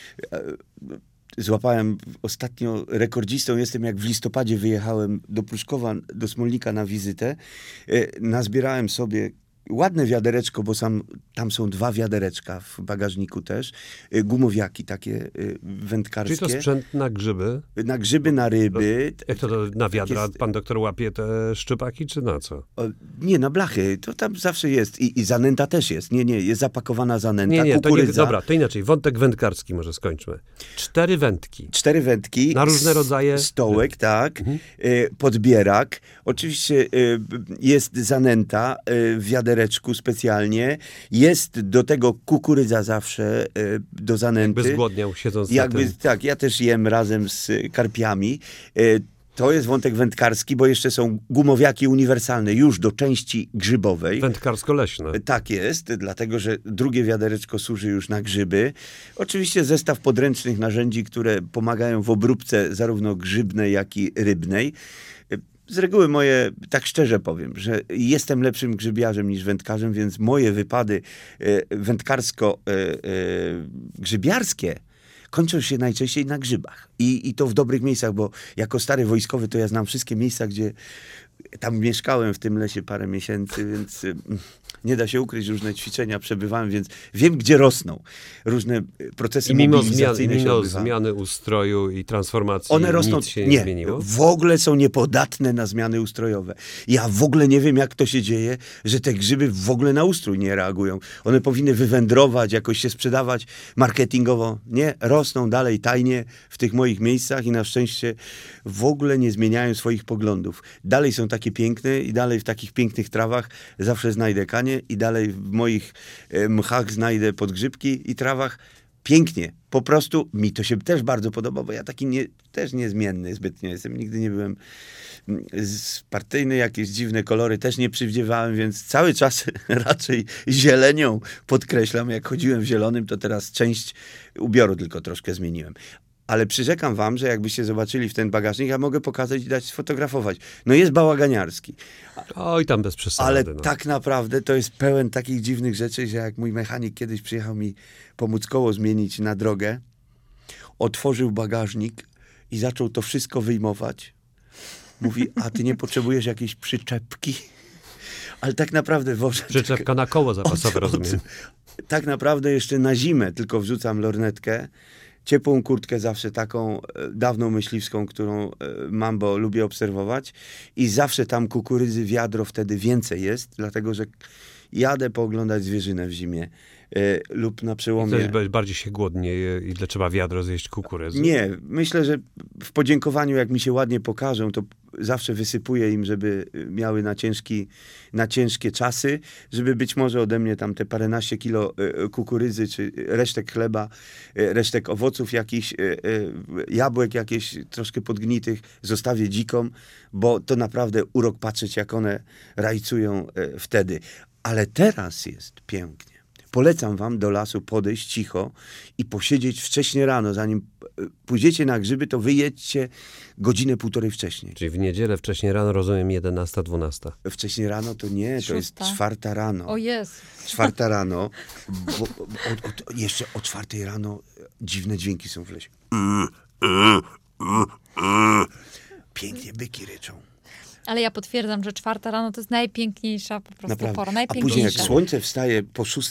Złapałem ostatnio, rekordzistą jestem, jak w listopadzie wyjechałem do Pruszkowa, do Smolnika na wizytę. Nazbierałem sobie ładne wiadereczko, bo tam są 2 wiadereczka w bagażniku też. Gumowiaki takie wędkarskie. Czyli to sprzęt na grzyby? Na grzyby, na ryby. Jak to na wiadra? Pan doktor łapie te szczypaki, czy na co? Nie, na blachy. To tam zawsze jest. I zanęta też jest. Nie, jest zapakowana zanęta, nie, kukurydza. Dobra, to inaczej. Wątek wędkarski może skończmy. 4 wędki. 4 wędki. Na różne rodzaje. Stołek, tak. Podbierak. Oczywiście jest zanęta w wiadereczku specjalnie. Jest do tego kukurydza zawsze do zanęty. Jakby zgłodniał, siedząc na tym. Tak, ja też jem razem z karpiami. To jest wątek wędkarski, bo jeszcze są gumowiaki uniwersalne już do części grzybowej. Wędkarsko-leśne. Tak jest, dlatego że drugie wiadereczko służy już na grzyby. Oczywiście zestaw podręcznych narzędzi, które pomagają w obróbce zarówno grzybnej, jak i rybnej. Z reguły moje, tak szczerze powiem, że jestem lepszym grzybiarzem niż wędkarzem, więc moje wypady wędkarsko-grzybiarskie kończą się najczęściej na grzybach. I to w dobrych miejscach, bo jako stary wojskowy to ja znam wszystkie miejsca, gdzie tam mieszkałem w tym lesie parę miesięcy, więc nie da się ukryć, różne ćwiczenia przebywałem, więc wiem, gdzie rosną. Różne procesy mobilizacyjne się odbywają. Zmiany ustroju i transformacji one rosną, nic się nie zmieniło? W ogóle są niepodatne na zmiany ustrojowe. Ja w ogóle nie wiem, jak to się dzieje, że te grzyby w ogóle na ustrój nie reagują. One powinny wywędrować, jakoś się sprzedawać marketingowo. Nie, rosną dalej tajnie w tych moich miejscach i na szczęście w ogóle nie zmieniają swoich poglądów. Dalej są takie piękne i dalej w takich pięknych trawach zawsze znajdę kanie i dalej w moich mchach znajdę podgrzybki i trawach. Pięknie. Po prostu mi to się też bardzo podoba, bo ja taki też niezmienny zbytnio jestem. Nigdy nie byłem partyjny, jakieś dziwne kolory też nie przywdziewałem, więc cały czas raczej zielenią podkreślam. Jak chodziłem w zielonym, to teraz część ubioru tylko troszkę zmieniłem. Ale przyrzekam wam, że jakbyście zobaczyli w ten bagażnik, ja mogę pokazać i dać sfotografować. No jest bałaganiarski. Oj, tam bez przesady. Ale tak naprawdę to jest pełen takich dziwnych rzeczy, że jak mój mechanik kiedyś przyjechał mi pomóc koło zmienić na drogę, otworzył bagażnik i zaczął to wszystko wyjmować. Mówi, a ty nie potrzebujesz jakiejś przyczepki? Ale tak naprawdę wożę... Przyczepka na koło zapasowe, rozumiem. Tak naprawdę jeszcze na zimę tylko wrzucam lornetkę. Ciepłą kurtkę zawsze taką dawną myśliwską, którą mam, bo lubię obserwować. I zawsze tam kukurydzy, wiadro wtedy więcej jest, dlatego że jadę pooglądać zwierzynę w zimie lub na przełomie. To jest bardziej się głodnieje i trzeba wiadro zjeść kukurydzy? Nie, myślę, że w podziękowaniu, jak mi się ładnie pokażą, to zawsze wysypuję im, żeby miały na ciężkie czasy, żeby być może ode mnie tam te paręnaście kilo kukurydzy, czy resztek chleba, resztek owoców jakichś, jabłek jakieś troszkę podgnitych zostawię dzikom, bo to naprawdę urok patrzeć, jak one rajcują wtedy. Ale teraz jest pięknie. Polecam wam do lasu podejść cicho i posiedzieć wcześnie rano. Zanim pójdziecie na grzyby, to wyjedźcie godzinę, półtorej wcześniej. Czyli w niedzielę wcześniej rano, rozumiem, 11, 12. Wcześniej rano to nie, to jest 4 rano. O Jezu. 4 rano, bo jeszcze o 4 rano dziwne dźwięki są w lesie. Pięknie byki ryczą. Ale ja potwierdzam, że 4 rano to jest najpiękniejsza po prostu Naprawdę. pora. A Najpiękniejsza. później jak słońce wstaje po 6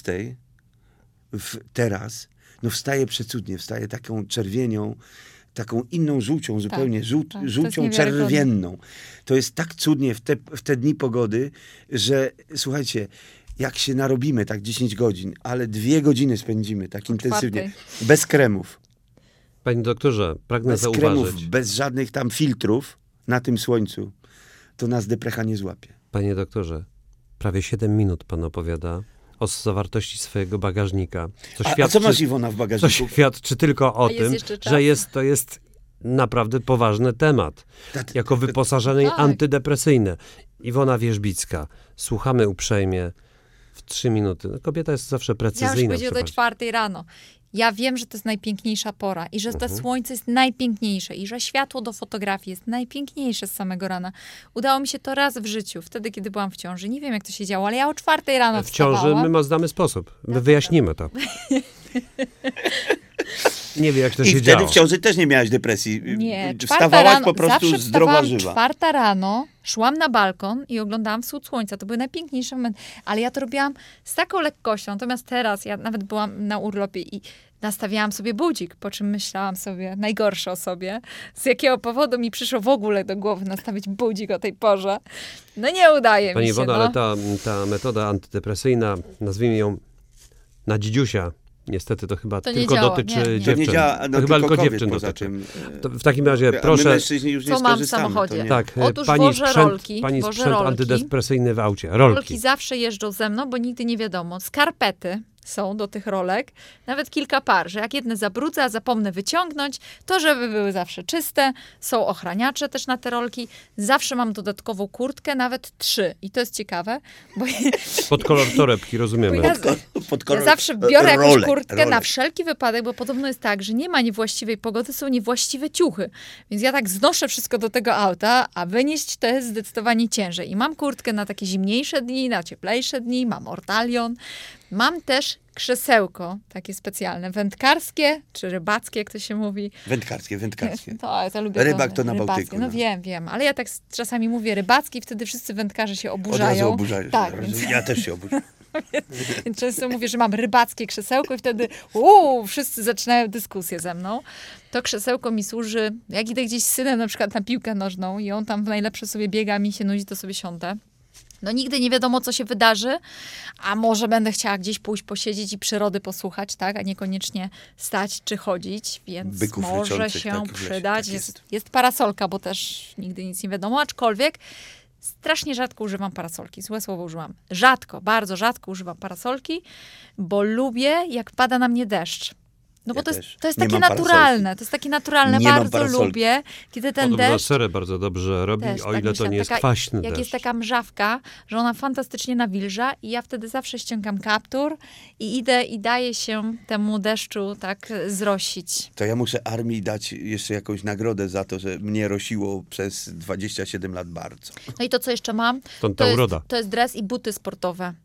teraz, no wstaje przecudnie, wstaje taką czerwienią, taką inną żółcią zupełnie, tak. żółcią czerwienną. To jest tak cudnie w te dni pogody, że słuchajcie, jak się narobimy tak 10 godzin, ale 2 godziny spędzimy tak intensywnie, bez kremów. Panie doktorze, pragnę Bez zauważyć. kremów, bez żadnych tam filtrów na tym słońcu, to nas deprecha nie złapie. Panie doktorze, prawie 7 minut pan opowiada o zawartości swojego bagażnika. A co masz, Iwona, w Co bagażniku? świadczy tylko o tym, czas. że to jest naprawdę poważny temat. Jako wyposażenie Tak. antydepresyjne. Iwona Wierzbicka. Słuchamy uprzejmie w 3 minuty. No, kobieta jest zawsze Ja już precyzyjna. powiedziałam do 4 rano. Ja wiem, że to jest najpiękniejsza pora i że to słońce jest najpiękniejsze i że światło do fotografii jest najpiękniejsze z samego rana. Udało mi się to raz w życiu, wtedy, kiedy byłam w ciąży. Nie wiem, jak to się działo, ale ja o 4 rano W ciąży wstawałam. my znamy sposób. My wyjaśnimy to. Nie wiem, jak to I się wtedy działo. w ciąży też nie miałaś depresji. Nie, 4 Wstawałaś rano, po prostu zawsze zdrowa wstawałam żywa. 4 rano, szłam na balkon i oglądałam wschód słońca. To były najpiękniejsze momenty. Ale ja to robiłam z taką lekkością. Natomiast teraz, ja nawet byłam na urlopie i nastawiałam sobie budzik, po czym myślałam sobie najgorsze o sobie. Z jakiego powodu mi przyszło w ogóle do głowy nastawić budzik o tej porze. No nie udaje Pani mi się. Iwona, No. ale ta metoda antydepresyjna, nazwijmy ją na dzidziusia, niestety to chyba To nie tylko działa, dotyczy nie. To nie dziewczyn. działa, To no chyba tylko tylko kobiet dziewczyn poza dotyczy. tym. To w takim razie A my proszę... mężczyźni już nie Co mam w skorzystamy, samochodzie? to nie. Tak, Otóż pani wożę sprzęt, rolki, pani wożę sprzęt rolki. antydepresyjny w aucie. Rolki Rolki. zawsze jeżdżą ze mną, bo nigdy nie wiadomo. Skarpety są do tych rolek, nawet kilka par, że jak jedne zabrudzę, a zapomnę wyciągnąć, to żeby były zawsze czyste. Są ochraniacze też na te rolki. Zawsze mam dodatkową kurtkę, nawet 3. I to jest ciekawe, bo Pod kolor torebki, rozumiemy. Bo ja- Pod ja kolor zawsze biorę jakąś rolek, kurtkę rolek. na wszelki wypadek, bo podobno jest tak, że nie ma niewłaściwej pogody, są niewłaściwe ciuchy. Więc ja tak znoszę wszystko do tego auta, a wynieść to jest zdecydowanie ciężej. I mam kurtkę na takie zimniejsze dni, na cieplejsze dni, mam ortalion. Mam też krzesełko, takie specjalne, wędkarskie, czy rybackie, jak to się mówi. Wędkarskie. To, ja lubię Rybak to na rybackie. Bałtyku, No no. wiem, ale ja tak czasami mówię rybacki, wtedy wszyscy wędkarze się Od oburzają. razu oburzają. Tak, więc Ja też się oburzę. więc często mówię, że mam rybackie krzesełko i wtedy wszyscy zaczynają dyskusję ze mną. To krzesełko mi służy, jak idę gdzieś z synem na przykład na piłkę nożną i on tam w najlepsze sobie biega, a mi się nudzi, to sobie siądę. No nigdy nie wiadomo, co się wydarzy, a może będę chciała gdzieś pójść posiedzieć i przyrody posłuchać, tak, a niekoniecznie stać czy chodzić, więc Byków może ryczących się takich w lesie, przydać. tak jest. Jest parasolka, bo też nigdy nic nie wiadomo, aczkolwiek strasznie rzadko używam parasolki. Złe słowo użyłam. Rzadko, bardzo rzadko używam parasolki, bo lubię, jak pada na mnie deszcz. No bo Ja to też. jest Nie takie mam naturalne. To jest takie naturalne. Nie mam Bardzo parasolki. lubię, kiedy ten Podobno deszcz... serę bardzo dobrze robi, Też, o tak ile to myślę. nie jest Taka- kwaśny Jak deszcz. jest taka mrzawka, że ona fantastycznie nawilża i ja wtedy zawsze ściągam kaptur i idę i daję się temu deszczu tak zrosić. To ja muszę armii dać jeszcze jakąś nagrodę za to, że mnie rosiło przez 27 lat bardzo. No i to, co jeszcze mam, Stąd ta uroda. to jest dres i buty sportowe.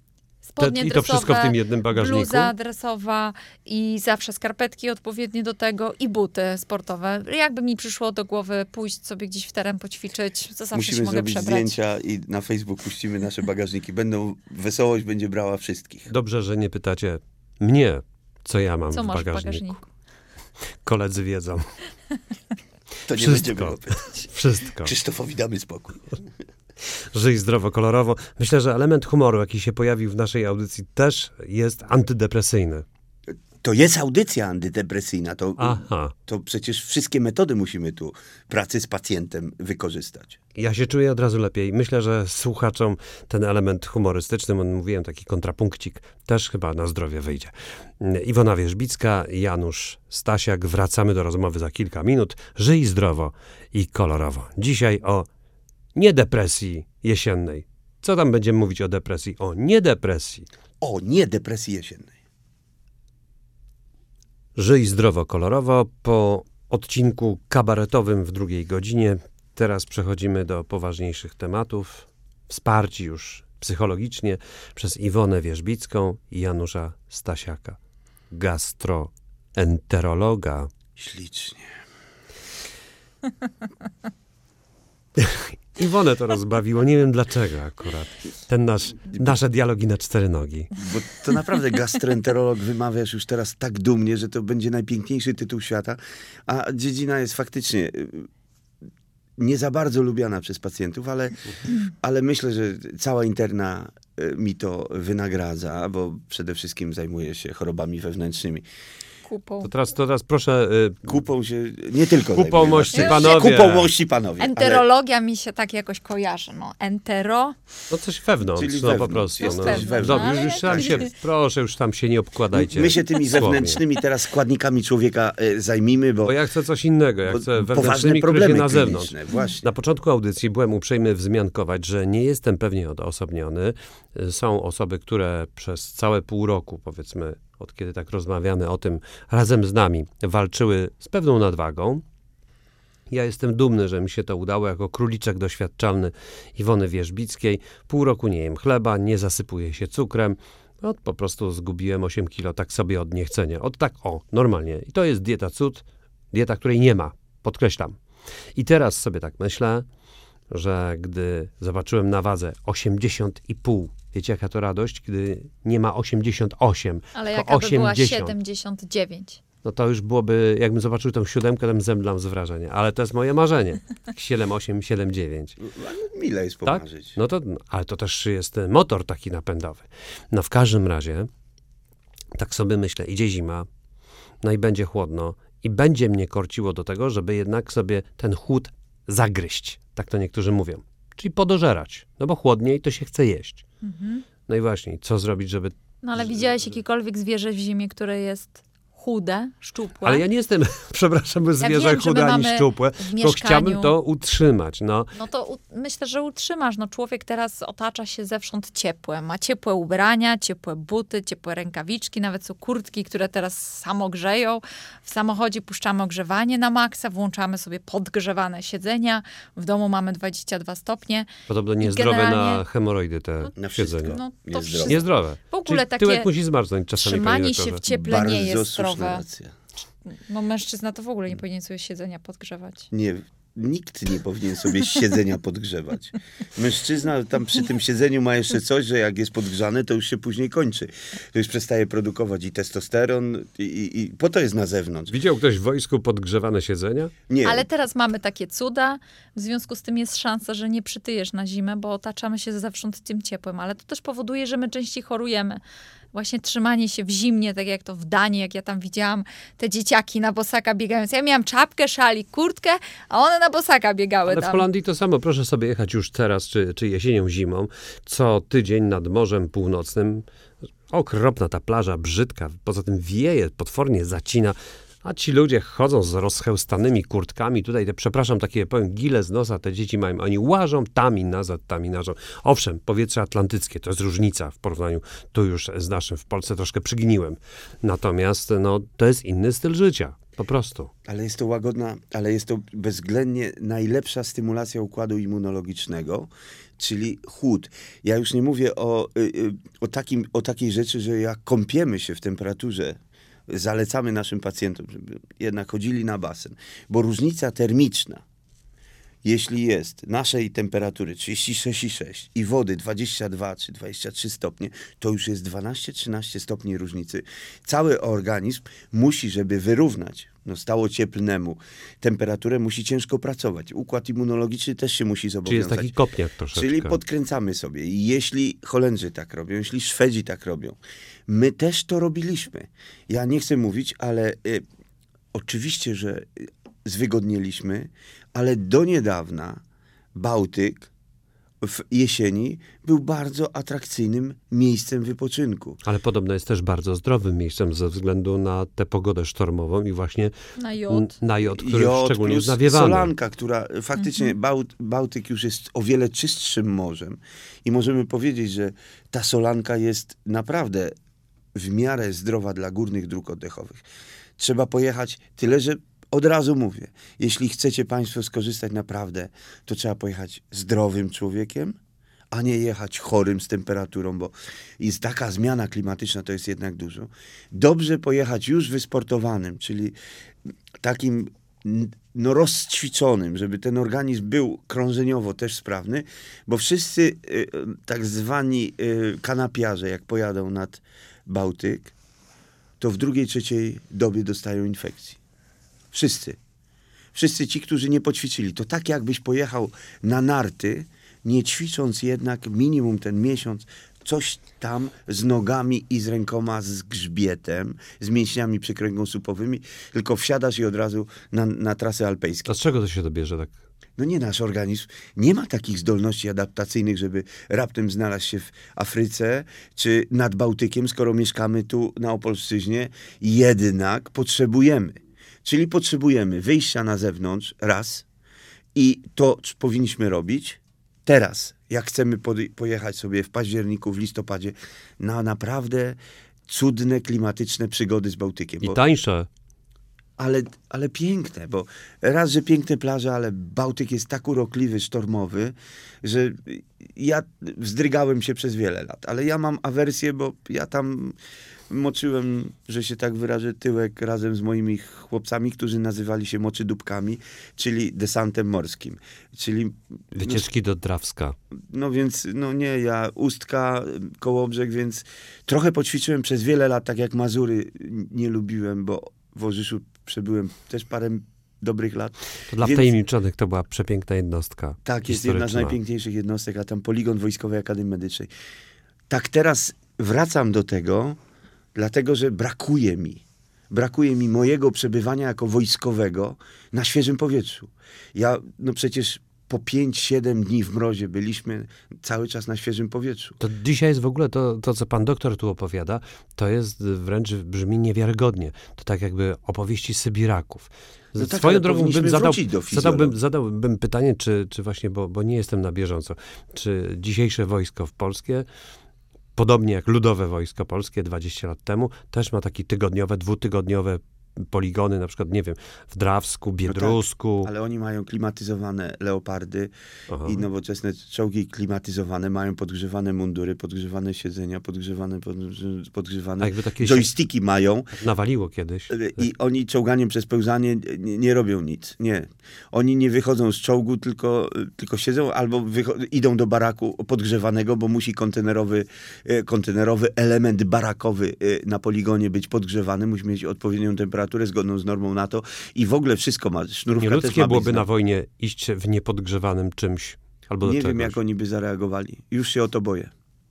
spodnie I to wszystko w dresowe, tym jednym bagażniku? bluza dresowa i zawsze skarpetki odpowiednie do tego i buty sportowe. Jakby mi przyszło do głowy pójść sobie gdzieś w teren poćwiczyć, to zawsze Musimy się mogę zrobić przebrać. zdjęcia i na Facebook puścimy nasze bagażniki. Wesołość będzie brała wszystkich. Dobrze, że nie pytacie mnie, co ja mam Co w masz w bagażniku. bagażniku? Koledzy wiedzą. To nie Wszystko. będziemy go pytać. Wszystko. Krzysztofowi damy spokój. Żyj zdrowo, kolorowo. Myślę, że element humoru, jaki się pojawił w naszej audycji, też jest antydepresyjny. To jest audycja antydepresyjna. Aha. To przecież wszystkie metody musimy tu pracy z pacjentem wykorzystać. Ja się czuję od razu lepiej. Myślę, że słuchaczom ten element humorystyczny, mówiłem, taki kontrapunkcik, też chyba na zdrowie wyjdzie. Iwona Wierzbicka, Janusz Stasiak. Wracamy do rozmowy za kilka minut. Żyj zdrowo i kolorowo. Dzisiaj o niedepresji jesiennej. Co tam będziemy mówić o depresji? O niedepresji. O, nie depresji jesiennej. Żyj zdrowo, kolorowo. Po odcinku kabaretowym w drugiej godzinie teraz przechodzimy do poważniejszych tematów. Wsparci już psychologicznie przez Iwonę Wierzbicką i Janusza Stasiaka, gastroenterologa. Ślicznie. Iwonę to rozbawiło, nie wiem dlaczego akurat. Nasze dialogi na cztery nogi. Bo to naprawdę gastroenterolog wymawiasz już teraz tak dumnie, że to będzie najpiękniejszy tytuł świata, a dziedzina jest faktycznie nie za bardzo lubiana przez pacjentów, ale myślę, że cała interna mi to wynagradza, bo przede wszystkim zajmuję się chorobami wewnętrznymi. Kupą. To teraz proszę... Kupą się nie tylko Kupą zajmuję, mości znaczy, panowie. Kupą mości panowie. Enterologia mi się tak jakoś kojarzy. No, entero. No coś wewnątrz, Czyli po wewnątrz, prostu. jest No. coś wewnątrz. Dobrze, już tam się, proszę, już tam się nie obkładajcie. My się tymi słownie. zewnętrznymi teraz składnikami człowieka zajmijmy, Bo ja chcę coś innego, ja bo chcę poważne wewnętrznymi, które problemy się na zewnątrz. kliniczne, właśnie. Na początku audycji byłem uprzejmy wzmiankować, że nie jestem pewnie odosobniony. Są osoby, które przez całe pół roku, powiedzmy, od kiedy tak rozmawiamy o tym, razem z nami walczyły z pewną nadwagą. Ja jestem dumny, że mi się to udało jako króliczek doświadczalny Iwony Wierzbickiej. Pół roku nie jem chleba, nie zasypuję się cukrem. Po prostu zgubiłem 8 kilo tak sobie od niechcenia. Normalnie. I to jest dieta cud, dieta, której nie ma. Podkreślam. I teraz sobie tak myślę, że gdy zobaczyłem na wadze 80,5, wiecie jaka to radość, gdy nie ma 88, Ale to jaka by była 80. 79? No to już byłoby, jakbym zobaczył tą 7, to zemdlam z wrażenia. Ale to jest moje marzenie. 7,8, 7,9. Ale mile jest Tak? pomarzyć. No to, ale to też jest motor taki napędowy. No w każdym razie, tak sobie myślę, idzie zima, no i będzie chłodno i będzie mnie korciło do tego, żeby jednak sobie ten chłód zagryźć. Tak to niektórzy mówią. Czyli podożerać. No bo chłodniej to się chce jeść. No i właśnie, co zrobić, żeby... No ale widziałeś jakiekolwiek zwierzę w zimie, które jest chude, szczupłe? Ale ja nie jestem, przepraszam, zwierzę wiem, że my chude ani mamy szczupłe, w tylko chciałbym mieszkaniu- to utrzymać. No. No to myślę, że utrzymasz. No człowiek teraz otacza się zewsząd ciepłem. Ma ciepłe ubrania, ciepłe buty, ciepłe rękawiczki, nawet są kurtki, które teraz samo grzeją. W samochodzie puszczamy ogrzewanie na maksa, włączamy sobie podgrzewane siedzenia. W domu mamy 22 stopnie. Podobno niezdrowe na generalnie- hemoroidy te Na siedzenia. wszystko. No to Niezdrowe. wszystko. Niezdrowe. W ogóle Czyli takie tyłek musi zmarznąć czasami. trzymanie panie się w doktorze. cieple nie jest słuszna zdrowe. racja. No mężczyzna to w ogóle nie powinien sobie siedzenia podgrzewać. Nie, nikt nie powinien sobie siedzenia podgrzewać. Mężczyzna tam przy tym siedzeniu ma jeszcze coś, że jak jest podgrzany, to już się później kończy. To już przestaje produkować i testosteron i po to jest na zewnątrz. Widział ktoś w wojsku podgrzewane siedzenia? Nie, Ale teraz mamy takie cuda, w związku z tym jest szansa, że nie przytyjesz na zimę, bo otaczamy się zewsząd tym ciepłem, ale to też powoduje, że my częściej chorujemy. Właśnie trzymanie się w zimnie, tak jak to w Danii, jak ja tam widziałam te dzieciaki na bosaka biegając. Ja miałam czapkę, szalik, kurtkę, a one na bosaka biegały Ale w tam. Holandii to samo. Proszę sobie jechać już teraz, czy jesienią, zimą, co tydzień nad Morzem Północnym. Okropna ta plaża, brzydka. Poza tym wieje, potwornie zacina. A ci ludzie chodzą z rozchełstanymi kurtkami. Tutaj te, przepraszam, takie powiem, gile z nosa te dzieci mają. Oni łażą tam i nazad, tam i nazad. Owszem, powietrze atlantyckie to jest różnica w porównaniu tu już z naszym. W Polsce troszkę przygniłem. Natomiast no, to jest inny styl życia. po prostu. Ale jest to łagodna, ale jest to bezwzględnie najlepsza stymulacja układu immunologicznego, czyli chłód. Ja już nie mówię o takiej rzeczy, że jak kąpiemy się w temperaturze, zalecamy naszym pacjentom, żeby jednak chodzili na basen, bo różnica termiczna, jeśli jest naszej temperatury 36,6 i wody 22 czy 23 stopnie, to już jest 12-13 stopni różnicy. Cały organizm musi, żeby wyrównać stałocieplnemu temperaturę, musi ciężko pracować. Układ immunologiczny też się musi zobowiązać. Czyli jest taki kopniak troszeczkę. Czyli podkręcamy sobie. I jeśli Holendrzy tak robią, jeśli Szwedzi tak robią, my też to robiliśmy. Ja nie chcę mówić, ale oczywiście, że zwygodnieliśmy, ale do niedawna Bałtyk w jesieni był bardzo atrakcyjnym miejscem wypoczynku. Ale podobno jest też bardzo zdrowym miejscem ze względu na tę pogodę sztormową i właśnie na jod, który szczególnie jest nawiewany. Solanka, która faktycznie Bałtyk już jest o wiele czystszym morzem i możemy powiedzieć, że ta solanka jest naprawdę w miarę zdrowa dla górnych dróg oddechowych. Trzeba pojechać, tyle że od razu mówię, jeśli chcecie państwo skorzystać naprawdę, to trzeba pojechać zdrowym człowiekiem, a nie jechać chorym z temperaturą, bo jest taka zmiana klimatyczna, to jest jednak dużo. Dobrze pojechać już wysportowanym, czyli takim rozćwiczonym, żeby ten organizm był krążeniowo też sprawny, bo wszyscy tak zwani kanapiarze, jak pojadą nad Bałtyk, to w drugiej, trzeciej dobie dostają infekcji. Wszyscy. Wszyscy ci, którzy nie poćwiczyli. To tak jakbyś pojechał na narty, nie ćwicząc jednak minimum ten miesiąc, coś tam z nogami i z rękoma, z grzbietem, z mięśniami przykręgosłupowymi, tylko wsiadasz i od razu na trasy alpejskie. A z czego to się dobierze tak? No nie, nasz organizm nie ma takich zdolności adaptacyjnych, żeby raptem znaleźć się w Afryce czy nad Bałtykiem, skoro mieszkamy tu na Opolszczyźnie. Jednak potrzebujemy. Czyli potrzebujemy wyjścia na zewnątrz raz i to powinniśmy robić teraz, jak chcemy pojechać sobie w październiku, w listopadzie na naprawdę cudne, klimatyczne przygody z Bałtykiem. I tańsze. Ale piękne, bo raz, że piękne plaże, ale Bałtyk jest tak urokliwy, sztormowy, że ja wzdrygałem się przez wiele lat. Ale ja mam awersję, bo ja tam moczyłem, że się tak wyrażę, tyłek razem z moimi chłopcami, którzy nazywali się moczydóbkami, czyli desantem morskim. Czyli wycieczki do Drawska. No więc, nie, ja Ustka, Kołobrzeg, więc trochę poćwiczyłem przez wiele lat, tak jak Mazury nie lubiłem, bo w Orzyszu przebyłem też parę dobrych lat. To dla wtajemniczonych to była przepiękna jednostka. Tak, jest jedna z najpiękniejszych jednostek, a tam poligon Wojskowej Akademii Medycznej. Tak teraz wracam do tego, dlatego, że brakuje mi mojego przebywania jako wojskowego na świeżym powietrzu. Ja, przecież po 5-7 dni w mrozie byliśmy cały czas na świeżym powietrzu. To dzisiaj jest w ogóle to, co pan doktor tu opowiada, to jest wręcz brzmi niewiarygodnie. To tak jakby opowieści Sybiraków. No tak, swoją drogą zadałbym pytanie, czy właśnie, bo nie jestem na bieżąco, czy dzisiejsze wojsko polskie, podobnie jak Ludowe Wojsko Polskie 20 lat temu, też ma takie tygodniowe, dwutygodniowe poligony, na przykład, nie wiem, w Drawsku, Biedrusku. No tak, ale oni mają klimatyzowane leopardy i nowoczesne czołgi klimatyzowane, mają podgrzewane mundury, podgrzewane siedzenia, podgrzewane joysticki mają. Nawaliło kiedyś. I oni czołganiem przez pełzanie nie robią nic. Nie. Oni nie wychodzą z czołgu, tylko siedzą albo idą do baraku podgrzewanego, bo musi kontenerowy element barakowy na poligonie być podgrzewany, musi mieć odpowiednią temperaturę zgodną z normą NATO i w ogóle wszystko ma. Sznurówka nieludzkie też ma byłoby na wojnie iść w niepodgrzewanym czymś albo do Nie czegoś. wiem, jak oni by zareagowali. Już się o to boję.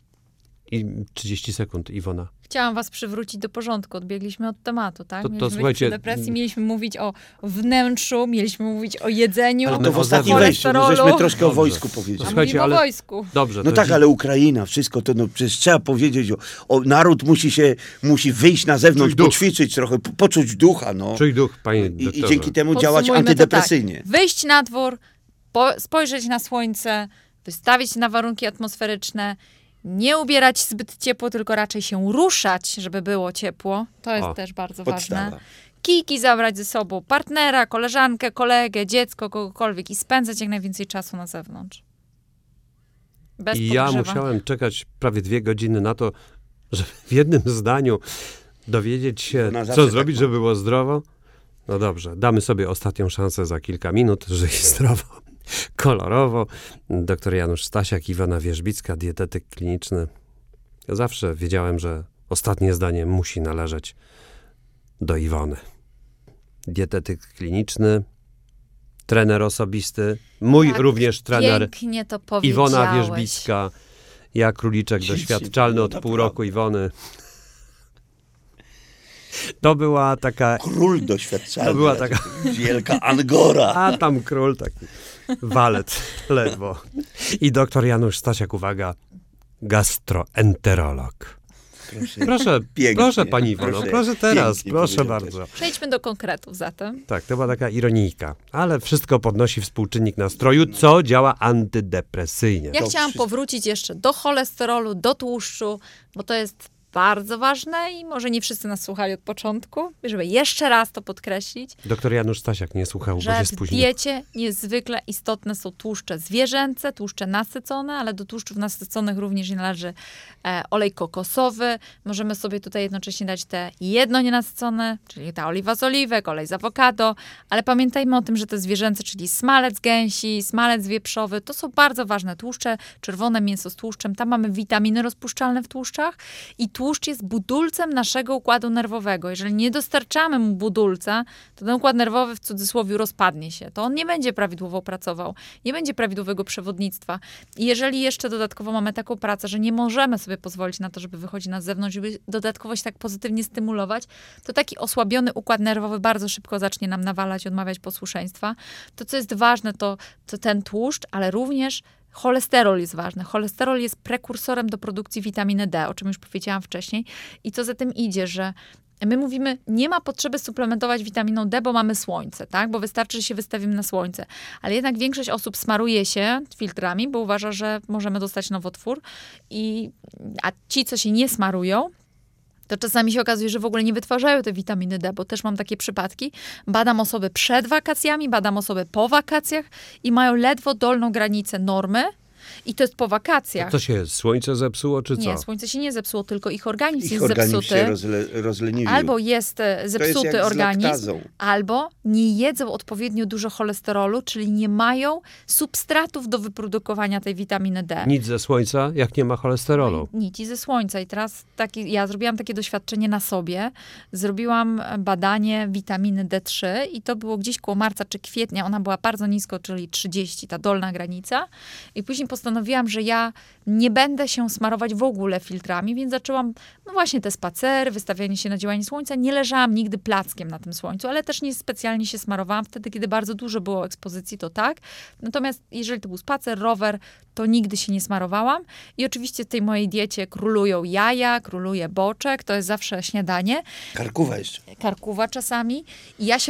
I 30 sekund, Iwona. Chciałam was przywrócić do porządku. Odbiegliśmy od tematu, tak? To słuchajcie, depresji, mieliśmy mówić o wnętrzu, mieliśmy mówić o jedzeniu, ale to w ostatnim wejściu, żeśmy troszkę o wojsku powiedzieli. Słuchajcie, o wojsku. Dobrze. No tak, ale Ukraina, wszystko to, przecież trzeba powiedzieć, naród musi wyjść na zewnątrz, poćwiczyć trochę, poczuć ducha, Czuj duch, panie doktorze. I dzięki temu działać antydepresyjnie. Tak. Wyjść na dwór, spojrzeć na słońce, wystawić się na warunki atmosferyczne, nie ubierać zbyt ciepło, tylko raczej się ruszać, żeby było ciepło. To jest też bardzo ważne. kijki zabrać ze sobą, partnera, koleżankę, kolegę, dziecko, kogokolwiek i spędzać jak najwięcej czasu na zewnątrz. Bez I ja podgrzewa. musiałem czekać prawie 2 godziny na to, żeby w jednym zdaniu dowiedzieć się, Ona co zawsze zrobić, tak żeby było zdrowo. No dobrze, damy sobie ostatnią szansę za kilka minut, żyj zdrowo, kolorowo. Dr Janusz Stasiak, Iwona Wierzbicka, dietetyk kliniczny. Ja zawsze wiedziałem, że ostatnie zdanie musi należeć do Iwony. Dietetyk kliniczny, trener osobisty, mój Tak, również trener Pięknie to powiedziałeś. Iwona Wierzbicka, ja króliczek doświadczalny od pół roku Iwony. To była taka... Król doświadczalny. To była taka... Wielka Angora. A tam król taki walet ledwo. I doktor Janusz Stasiak, uwaga, gastroenterolog. Proszę pani Iwono, proszę teraz, proszę bardzo. Przejdźmy do konkretów zatem. Tak, to była taka ironijka, ale wszystko podnosi współczynnik nastroju, co działa antydepresyjnie. Ja chciałam powrócić jeszcze do cholesterolu, do tłuszczu, bo to jest bardzo ważne i może nie wszyscy nas słuchali od początku, żeby jeszcze raz to podkreślić, Doktor Janusz Stasiak nie słuchał, bo że się w spóźnił. diecie niezwykle istotne są tłuszcze zwierzęce, tłuszcze nasycone, ale do tłuszczów nasyconych również należy olej kokosowy. Możemy sobie tutaj jednocześnie dać te jedno nienasycone, czyli ta oliwa z oliwek, olej z awokado, ale pamiętajmy o tym, że te zwierzęce, czyli smalec gęsi, smalec wieprzowy, to są bardzo ważne tłuszcze, czerwone mięso z tłuszczem, tam mamy witaminy rozpuszczalne w tłuszczach i tłuszcz jest budulcem naszego układu nerwowego. Jeżeli nie dostarczamy mu budulca, to ten układ nerwowy w cudzysłowie rozpadnie się. To on nie będzie prawidłowo pracował, nie będzie prawidłowego przewodnictwa. I jeżeli jeszcze dodatkowo mamy taką pracę, że nie możemy sobie pozwolić na to, żeby wychodzić na zewnątrz, żeby dodatkowo się tak pozytywnie stymulować, to taki osłabiony układ nerwowy bardzo szybko zacznie nam nawalać i odmawiać posłuszeństwa. To, co jest ważne, to ten tłuszcz, ale również cholesterol jest ważny. Cholesterol jest prekursorem do produkcji witaminy D, o czym już powiedziałam wcześniej. I co za tym idzie, że my mówimy, nie ma potrzeby suplementować witaminą D, bo mamy słońce, tak? Bo wystarczy, że się wystawimy na słońce. Ale jednak większość osób smaruje się filtrami, bo uważa, że możemy dostać nowotwór. A ci, co się nie smarują, to czasami się okazuje, że w ogóle nie wytwarzają te witaminy D, bo też mam takie przypadki. Badam osoby przed wakacjami, badam osoby po wakacjach i mają ledwo dolną granicę normy. I to jest po wakacjach. To się słońce zepsuło, czy co? Nie, słońce się nie zepsuło, tylko ich organizm Ich jest organizm zepsuty. się rozleniwił. Albo jest zepsuty jak z organizm, laktazą. albo nie jedzą odpowiednio dużo cholesterolu, czyli nie mają substratów do wyprodukowania tej witaminy D. Nic ze słońca, jak nie ma cholesterolu. Nici ze słońca. I teraz ja zrobiłam takie doświadczenie na sobie. Zrobiłam badanie witaminy D3 i to było gdzieś koło marca czy kwietnia. Ona była bardzo nisko, czyli 30, ta dolna granica. I później postanowiłam, że ja nie będę się smarować w ogóle filtrami, więc zaczęłam, no właśnie te spacery, wystawianie się na działanie słońca. Nie leżałam nigdy plackiem na tym słońcu, ale też nie specjalnie się smarowałam. Wtedy, kiedy bardzo dużo było ekspozycji, to tak. Natomiast jeżeli to był spacer, rower, to nigdy się nie smarowałam. I oczywiście w tej mojej diecie królują jaja, króluje boczek, to jest zawsze śniadanie. Karkuwa jeszcze. Karkuwa czasami. I ja się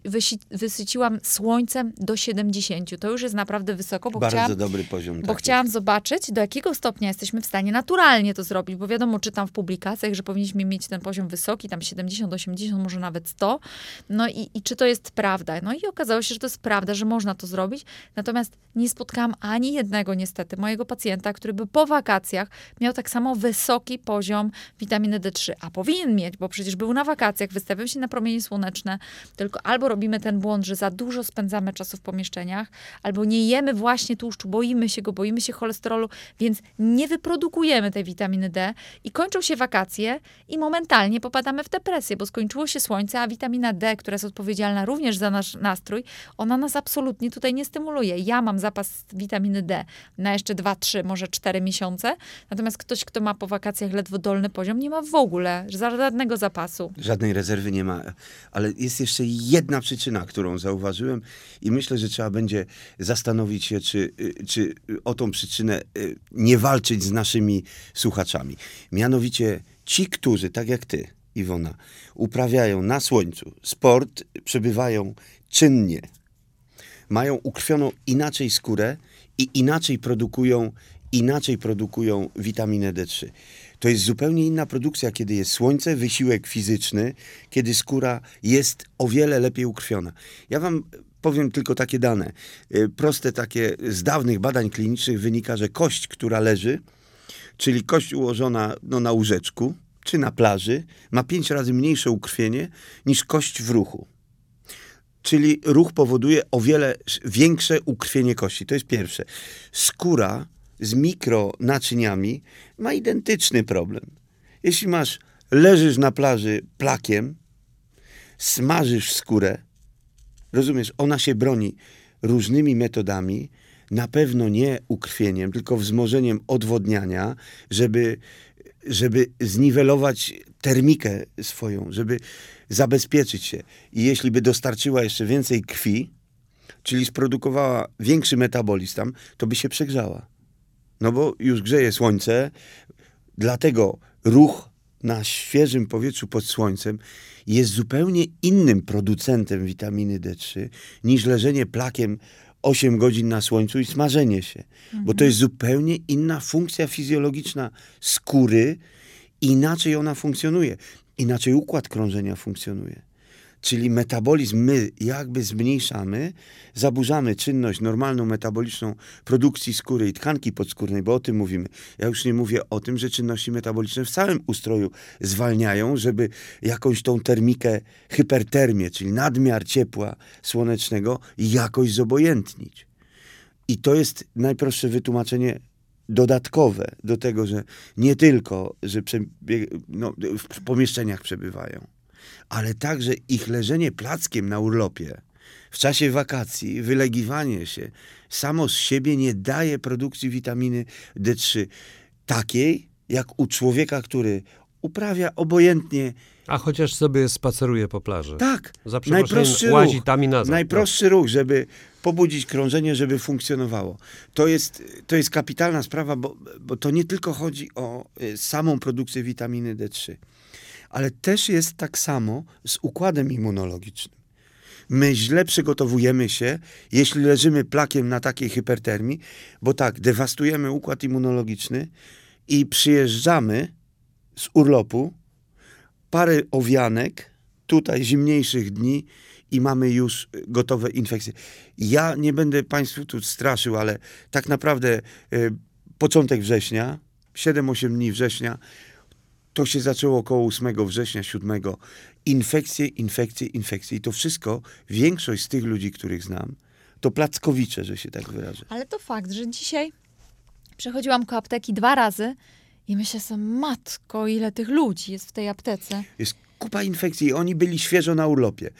wysyciłam słońcem do 70. To już jest naprawdę wysoko, bo Bardzo dobry poziom. Bo chciałam zobaczyć, do jakiego stopnia jesteśmy w stanie naturalnie to zrobić, bo wiadomo, czytam w publikacjach, że powinniśmy mieć ten poziom wysoki, tam 70, 80, może nawet 100. No i czy to jest prawda? No i okazało się, że to jest prawda, że można to zrobić. Natomiast nie spotkałam ani jednego niestety mojego pacjenta, który by po wakacjach miał tak samo wysoki poziom witaminy D3. A powinien mieć, bo przecież był na wakacjach, wystawiał się na promienie słoneczne, tylko albo robimy ten błąd, że za dużo spędzamy czasu w pomieszczeniach, albo nie jemy właśnie tłuszczu, boimy się cholesterolu, więc nie wyprodukujemy tej witaminy D i kończą się wakacje i momentalnie popadamy w depresję, bo skończyło się słońce, a witamina D, która jest odpowiedzialna również za nasz nastrój, ona nas absolutnie tutaj nie stymuluje. Ja mam zapas witaminy D na jeszcze 2, 3, może 4 miesiące, natomiast ktoś, kto ma po wakacjach ledwo dolny poziom, nie ma w ogóle żadnego zapasu. Żadnej rezerwy nie ma, ale jest jeszcze jedna przyczyna, którą zauważyłem i myślę, że trzeba będzie zastanowić się, czy o tą przyczynę nie walczyć z naszymi słuchaczami. Mianowicie ci, którzy, tak jak ty, Iwona, uprawiają na słońcu sport, przebywają czynnie, mają ukrwioną inaczej skórę i inaczej produkują witaminę D3. To jest zupełnie inna produkcja, kiedy jest słońce, wysiłek fizyczny, kiedy skóra jest o wiele lepiej ukrwiona. Ja wam powiem tylko takie dane. Proste takie, z dawnych badań klinicznych wynika, że kość, która leży, czyli kość ułożona na łóżeczku, czy na plaży, ma 5 razy mniejsze ukrwienie niż kość w ruchu. Czyli ruch powoduje o wiele większe ukrwienie kości. To jest pierwsze. Skóra z mikronaczyniami ma identyczny problem. Jeśli leżysz na plaży plakiem, smażysz skórę, rozumiesz, ona się broni różnymi metodami, na pewno nie ukrwieniem, tylko wzmożeniem odwodniania, żeby zniwelować termikę swoją, żeby zabezpieczyć się. I jeśli by dostarczyła jeszcze więcej krwi, czyli sprodukowała większy metabolizm tam, to by się przegrzała. No bo już grzeje słońce, dlatego ruch na świeżym powietrzu pod słońcem jest zupełnie innym producentem witaminy D3 niż leżenie plakiem 8 godzin na słońcu i smażenie się. Bo to jest zupełnie inna funkcja fizjologiczna skóry, inaczej ona funkcjonuje. Inaczej układ krążenia funkcjonuje. Czyli metabolizm my jakby zmniejszamy, zaburzamy czynność normalną, metaboliczną produkcji skóry i tkanki podskórnej, bo o tym mówimy. Ja już nie mówię o tym, że czynności metaboliczne w całym ustroju zwalniają, żeby jakąś tą termikę, hypertermię, czyli nadmiar ciepła słonecznego jakoś zobojętnić. I to jest najprostsze wytłumaczenie dodatkowe do tego, że nie tylko, że w pomieszczeniach przebywają, ale także ich leżenie plackiem na urlopie w czasie wakacji, wylegiwanie się samo z siebie nie daje produkcji witaminy D3 takiej, jak u człowieka, który uprawia obojętnie. A chociaż sobie spaceruje po plaży. Tak, Za najprostszy łazi ruch, tam i nazad. najprostszy ruch, żeby pobudzić krążenie, żeby funkcjonowało. To jest kapitalna sprawa, bo to nie tylko chodzi o samą produkcję witaminy D3, ale też jest tak samo z układem immunologicznym. My źle przygotowujemy się, jeśli leżymy plakiem na takiej hypertermii, bo tak, dewastujemy układ immunologiczny i przyjeżdżamy z urlopu, parę owianek, tutaj zimniejszych dni i mamy już gotowe infekcje. Ja nie będę Państwu tu straszył, ale tak naprawdę początek września, 7-8 dni września, to się zaczęło około 8 września, 7. Infekcje. I to wszystko, większość z tych ludzi, których znam, to plackowicze, że się tak wyrażę. Ale to fakt, że dzisiaj przechodziłam koło apteki 2 razy i myślę sobie, matko, ile tych ludzi jest w tej aptece. Jest kupa infekcji i oni byli świeżo na urlopie.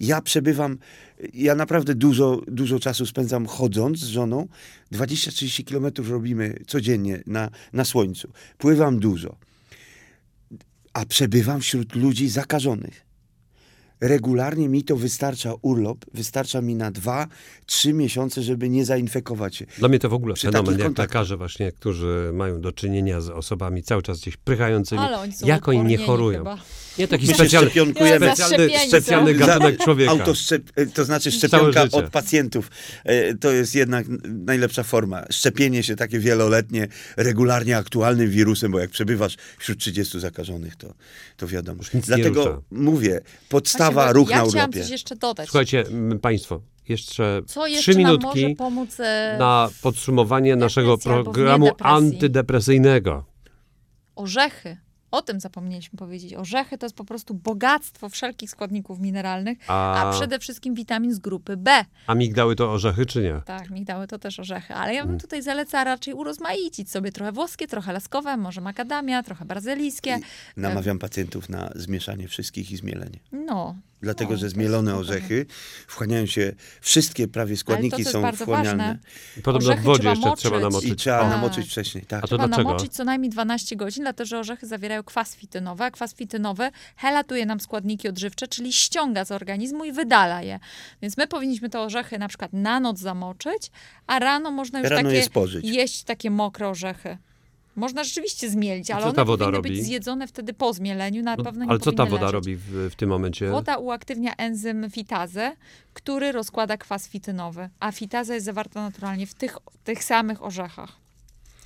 Ja naprawdę dużo czasu spędzam chodząc z żoną. 20-30 kilometrów robimy codziennie na słońcu. Pływam dużo. A przebywam wśród ludzi zakażonych. Regularnie mi to wystarcza urlop, wystarcza mi na 2-3 miesiące, żeby nie zainfekować się. Dla mnie to w ogóle Przy fenomen, takich jak kontaktach. lekarze właśnie, którzy mają do czynienia z osobami cały czas gdzieś prychającymi, Ale oni są jak oni nie upornieni chorują. chyba. Nie taki My się specjalny, szczepionkujemy. specjalny gatunek człowieka. To znaczy Całe szczepionka życie. od pacjentów. To jest jednak najlepsza forma. Szczepienie się takie wieloletnie, regularnie aktualnym wirusem, bo jak przebywasz wśród 30 zakażonych, to wiadomo. Już nic nie Dlatego rusza. mówię, podstawa, Właśnie, ruch ja na chciałam urlopie. coś jeszcze dodać. Słuchajcie, państwo, jeszcze Co 3 jeszcze nam może minutki pomóc na podsumowanie naszego depresji albo w programu niedepresji? antydepresyjnego. Orzechy. O tym zapomnieliśmy powiedzieć. Orzechy to jest po prostu bogactwo wszelkich składników mineralnych, a przede wszystkim witamin z grupy B. A migdały to orzechy, czy nie? Tak, migdały to też orzechy, ale ja bym tutaj zalecała raczej urozmaicić sobie trochę włoskie, trochę laskowe, może makadamia, trochę brazylijskie. Namawiam pacjentów na zmieszanie wszystkich i zmielenie. No. Dlatego, No, że to jest zmielone super. orzechy wchłaniają się, wszystkie prawie składniki Ale to, co są jest bardzo wchłanialne. ważne, Podobno Orzechy w wodzie trzeba jeszcze trzeba moczyć. namoczyć. I trzeba Tak. namoczyć wcześniej. Tak. A to trzeba dlaczego? namoczyć co najmniej 12 godzin, dlatego że orzechy zawierają kwas fitynowy, a kwas fitynowy helatuje nam składniki odżywcze, czyli ściąga z organizmu i wydala je. Więc my powinniśmy te orzechy na przykład na noc zamoczyć, a rano można już Rano je takie spożyć. jeść takie mokre orzechy. Można rzeczywiście zmielić, ale co one ta woda powinny być robi? zjedzone wtedy po zmieleniu, na pewno nie Ale co ta powinny woda leżeć. robi w tym momencie? Woda uaktywnia enzym fitazę, który rozkłada kwas fitynowy, a fitaza jest zawarta naturalnie w tych samych orzechach.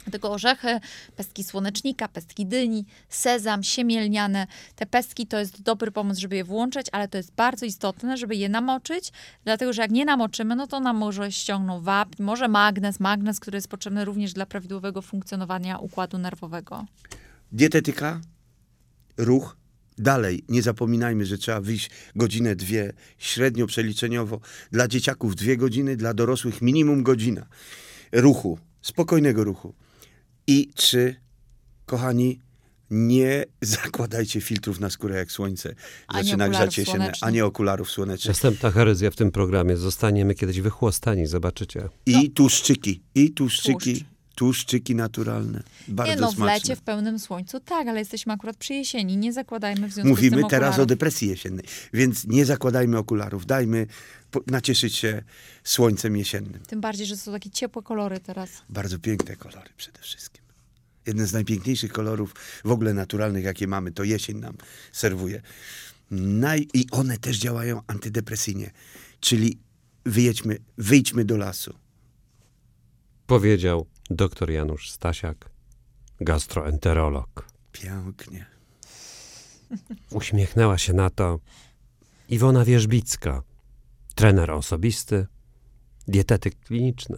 Dlatego orzechy, pestki słonecznika, pestki dyni, sezam, siemię lniane. Te pestki to jest dobry pomysł, żeby je włączyć, ale to jest bardzo istotne, żeby je namoczyć, dlatego że jak nie namoczymy, no to nam może ściągną wapń, może magnez, który jest potrzebny również dla prawidłowego funkcjonowania układu nerwowego. Dietetyka, ruch. Dalej, nie zapominajmy, że trzeba wyjść godzinę, 2, średnio przeliczeniowo. Dla dzieciaków 2 godziny, dla dorosłych minimum godzina ruchu, spokojnego ruchu. I 3, kochani, nie zakładajcie filtrów na skórę jak słońce. Ani Zaczyna okularów grzać jesienne, słonecznych. a nie okularów słonecznych. Następna herezja w tym programie. Zostaniemy kiedyś wychłostani, zobaczycie. I tłuszczyki, Tłuszcz. tłuszczyki naturalne. Bardzo Nie no, w smaczne. lecie, w pełnym słońcu, tak, ale jesteśmy akurat przy jesieni. Nie zakładajmy w związku z Mówimy tym teraz o okularów. depresji jesiennej, więc nie zakładajmy okularów. Dajmy nacieszyć się słońcem jesiennym. Tym bardziej, że są takie ciepłe kolory teraz. Bardzo piękne kolory przede wszystkim. Jeden z najpiękniejszych kolorów w ogóle naturalnych, jakie mamy, to jesień nam serwuje. I one też działają antydepresyjnie. Czyli wyjdźmy do lasu. Powiedział dr Janusz Stasiak, gastroenterolog. Pięknie. Uśmiechnęła się na to Iwona Wierzbicka, trener osobisty, dietetyk kliniczny.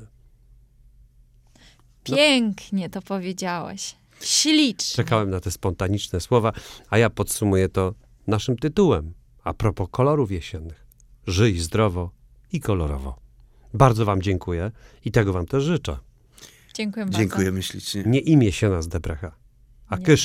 Pięknie to powiedziałeś. Ślicznie. Czekałem na te spontaniczne słowa, a ja podsumuję to naszym tytułem. A propos kolorów jesiennych. Żyj zdrowo i kolorowo. Bardzo wam dziękuję i tego wam też życzę. Dziękuję bardzo. Dziękujemy ślicznie. Nie imię się nas Debrecha, a Nie. kysz.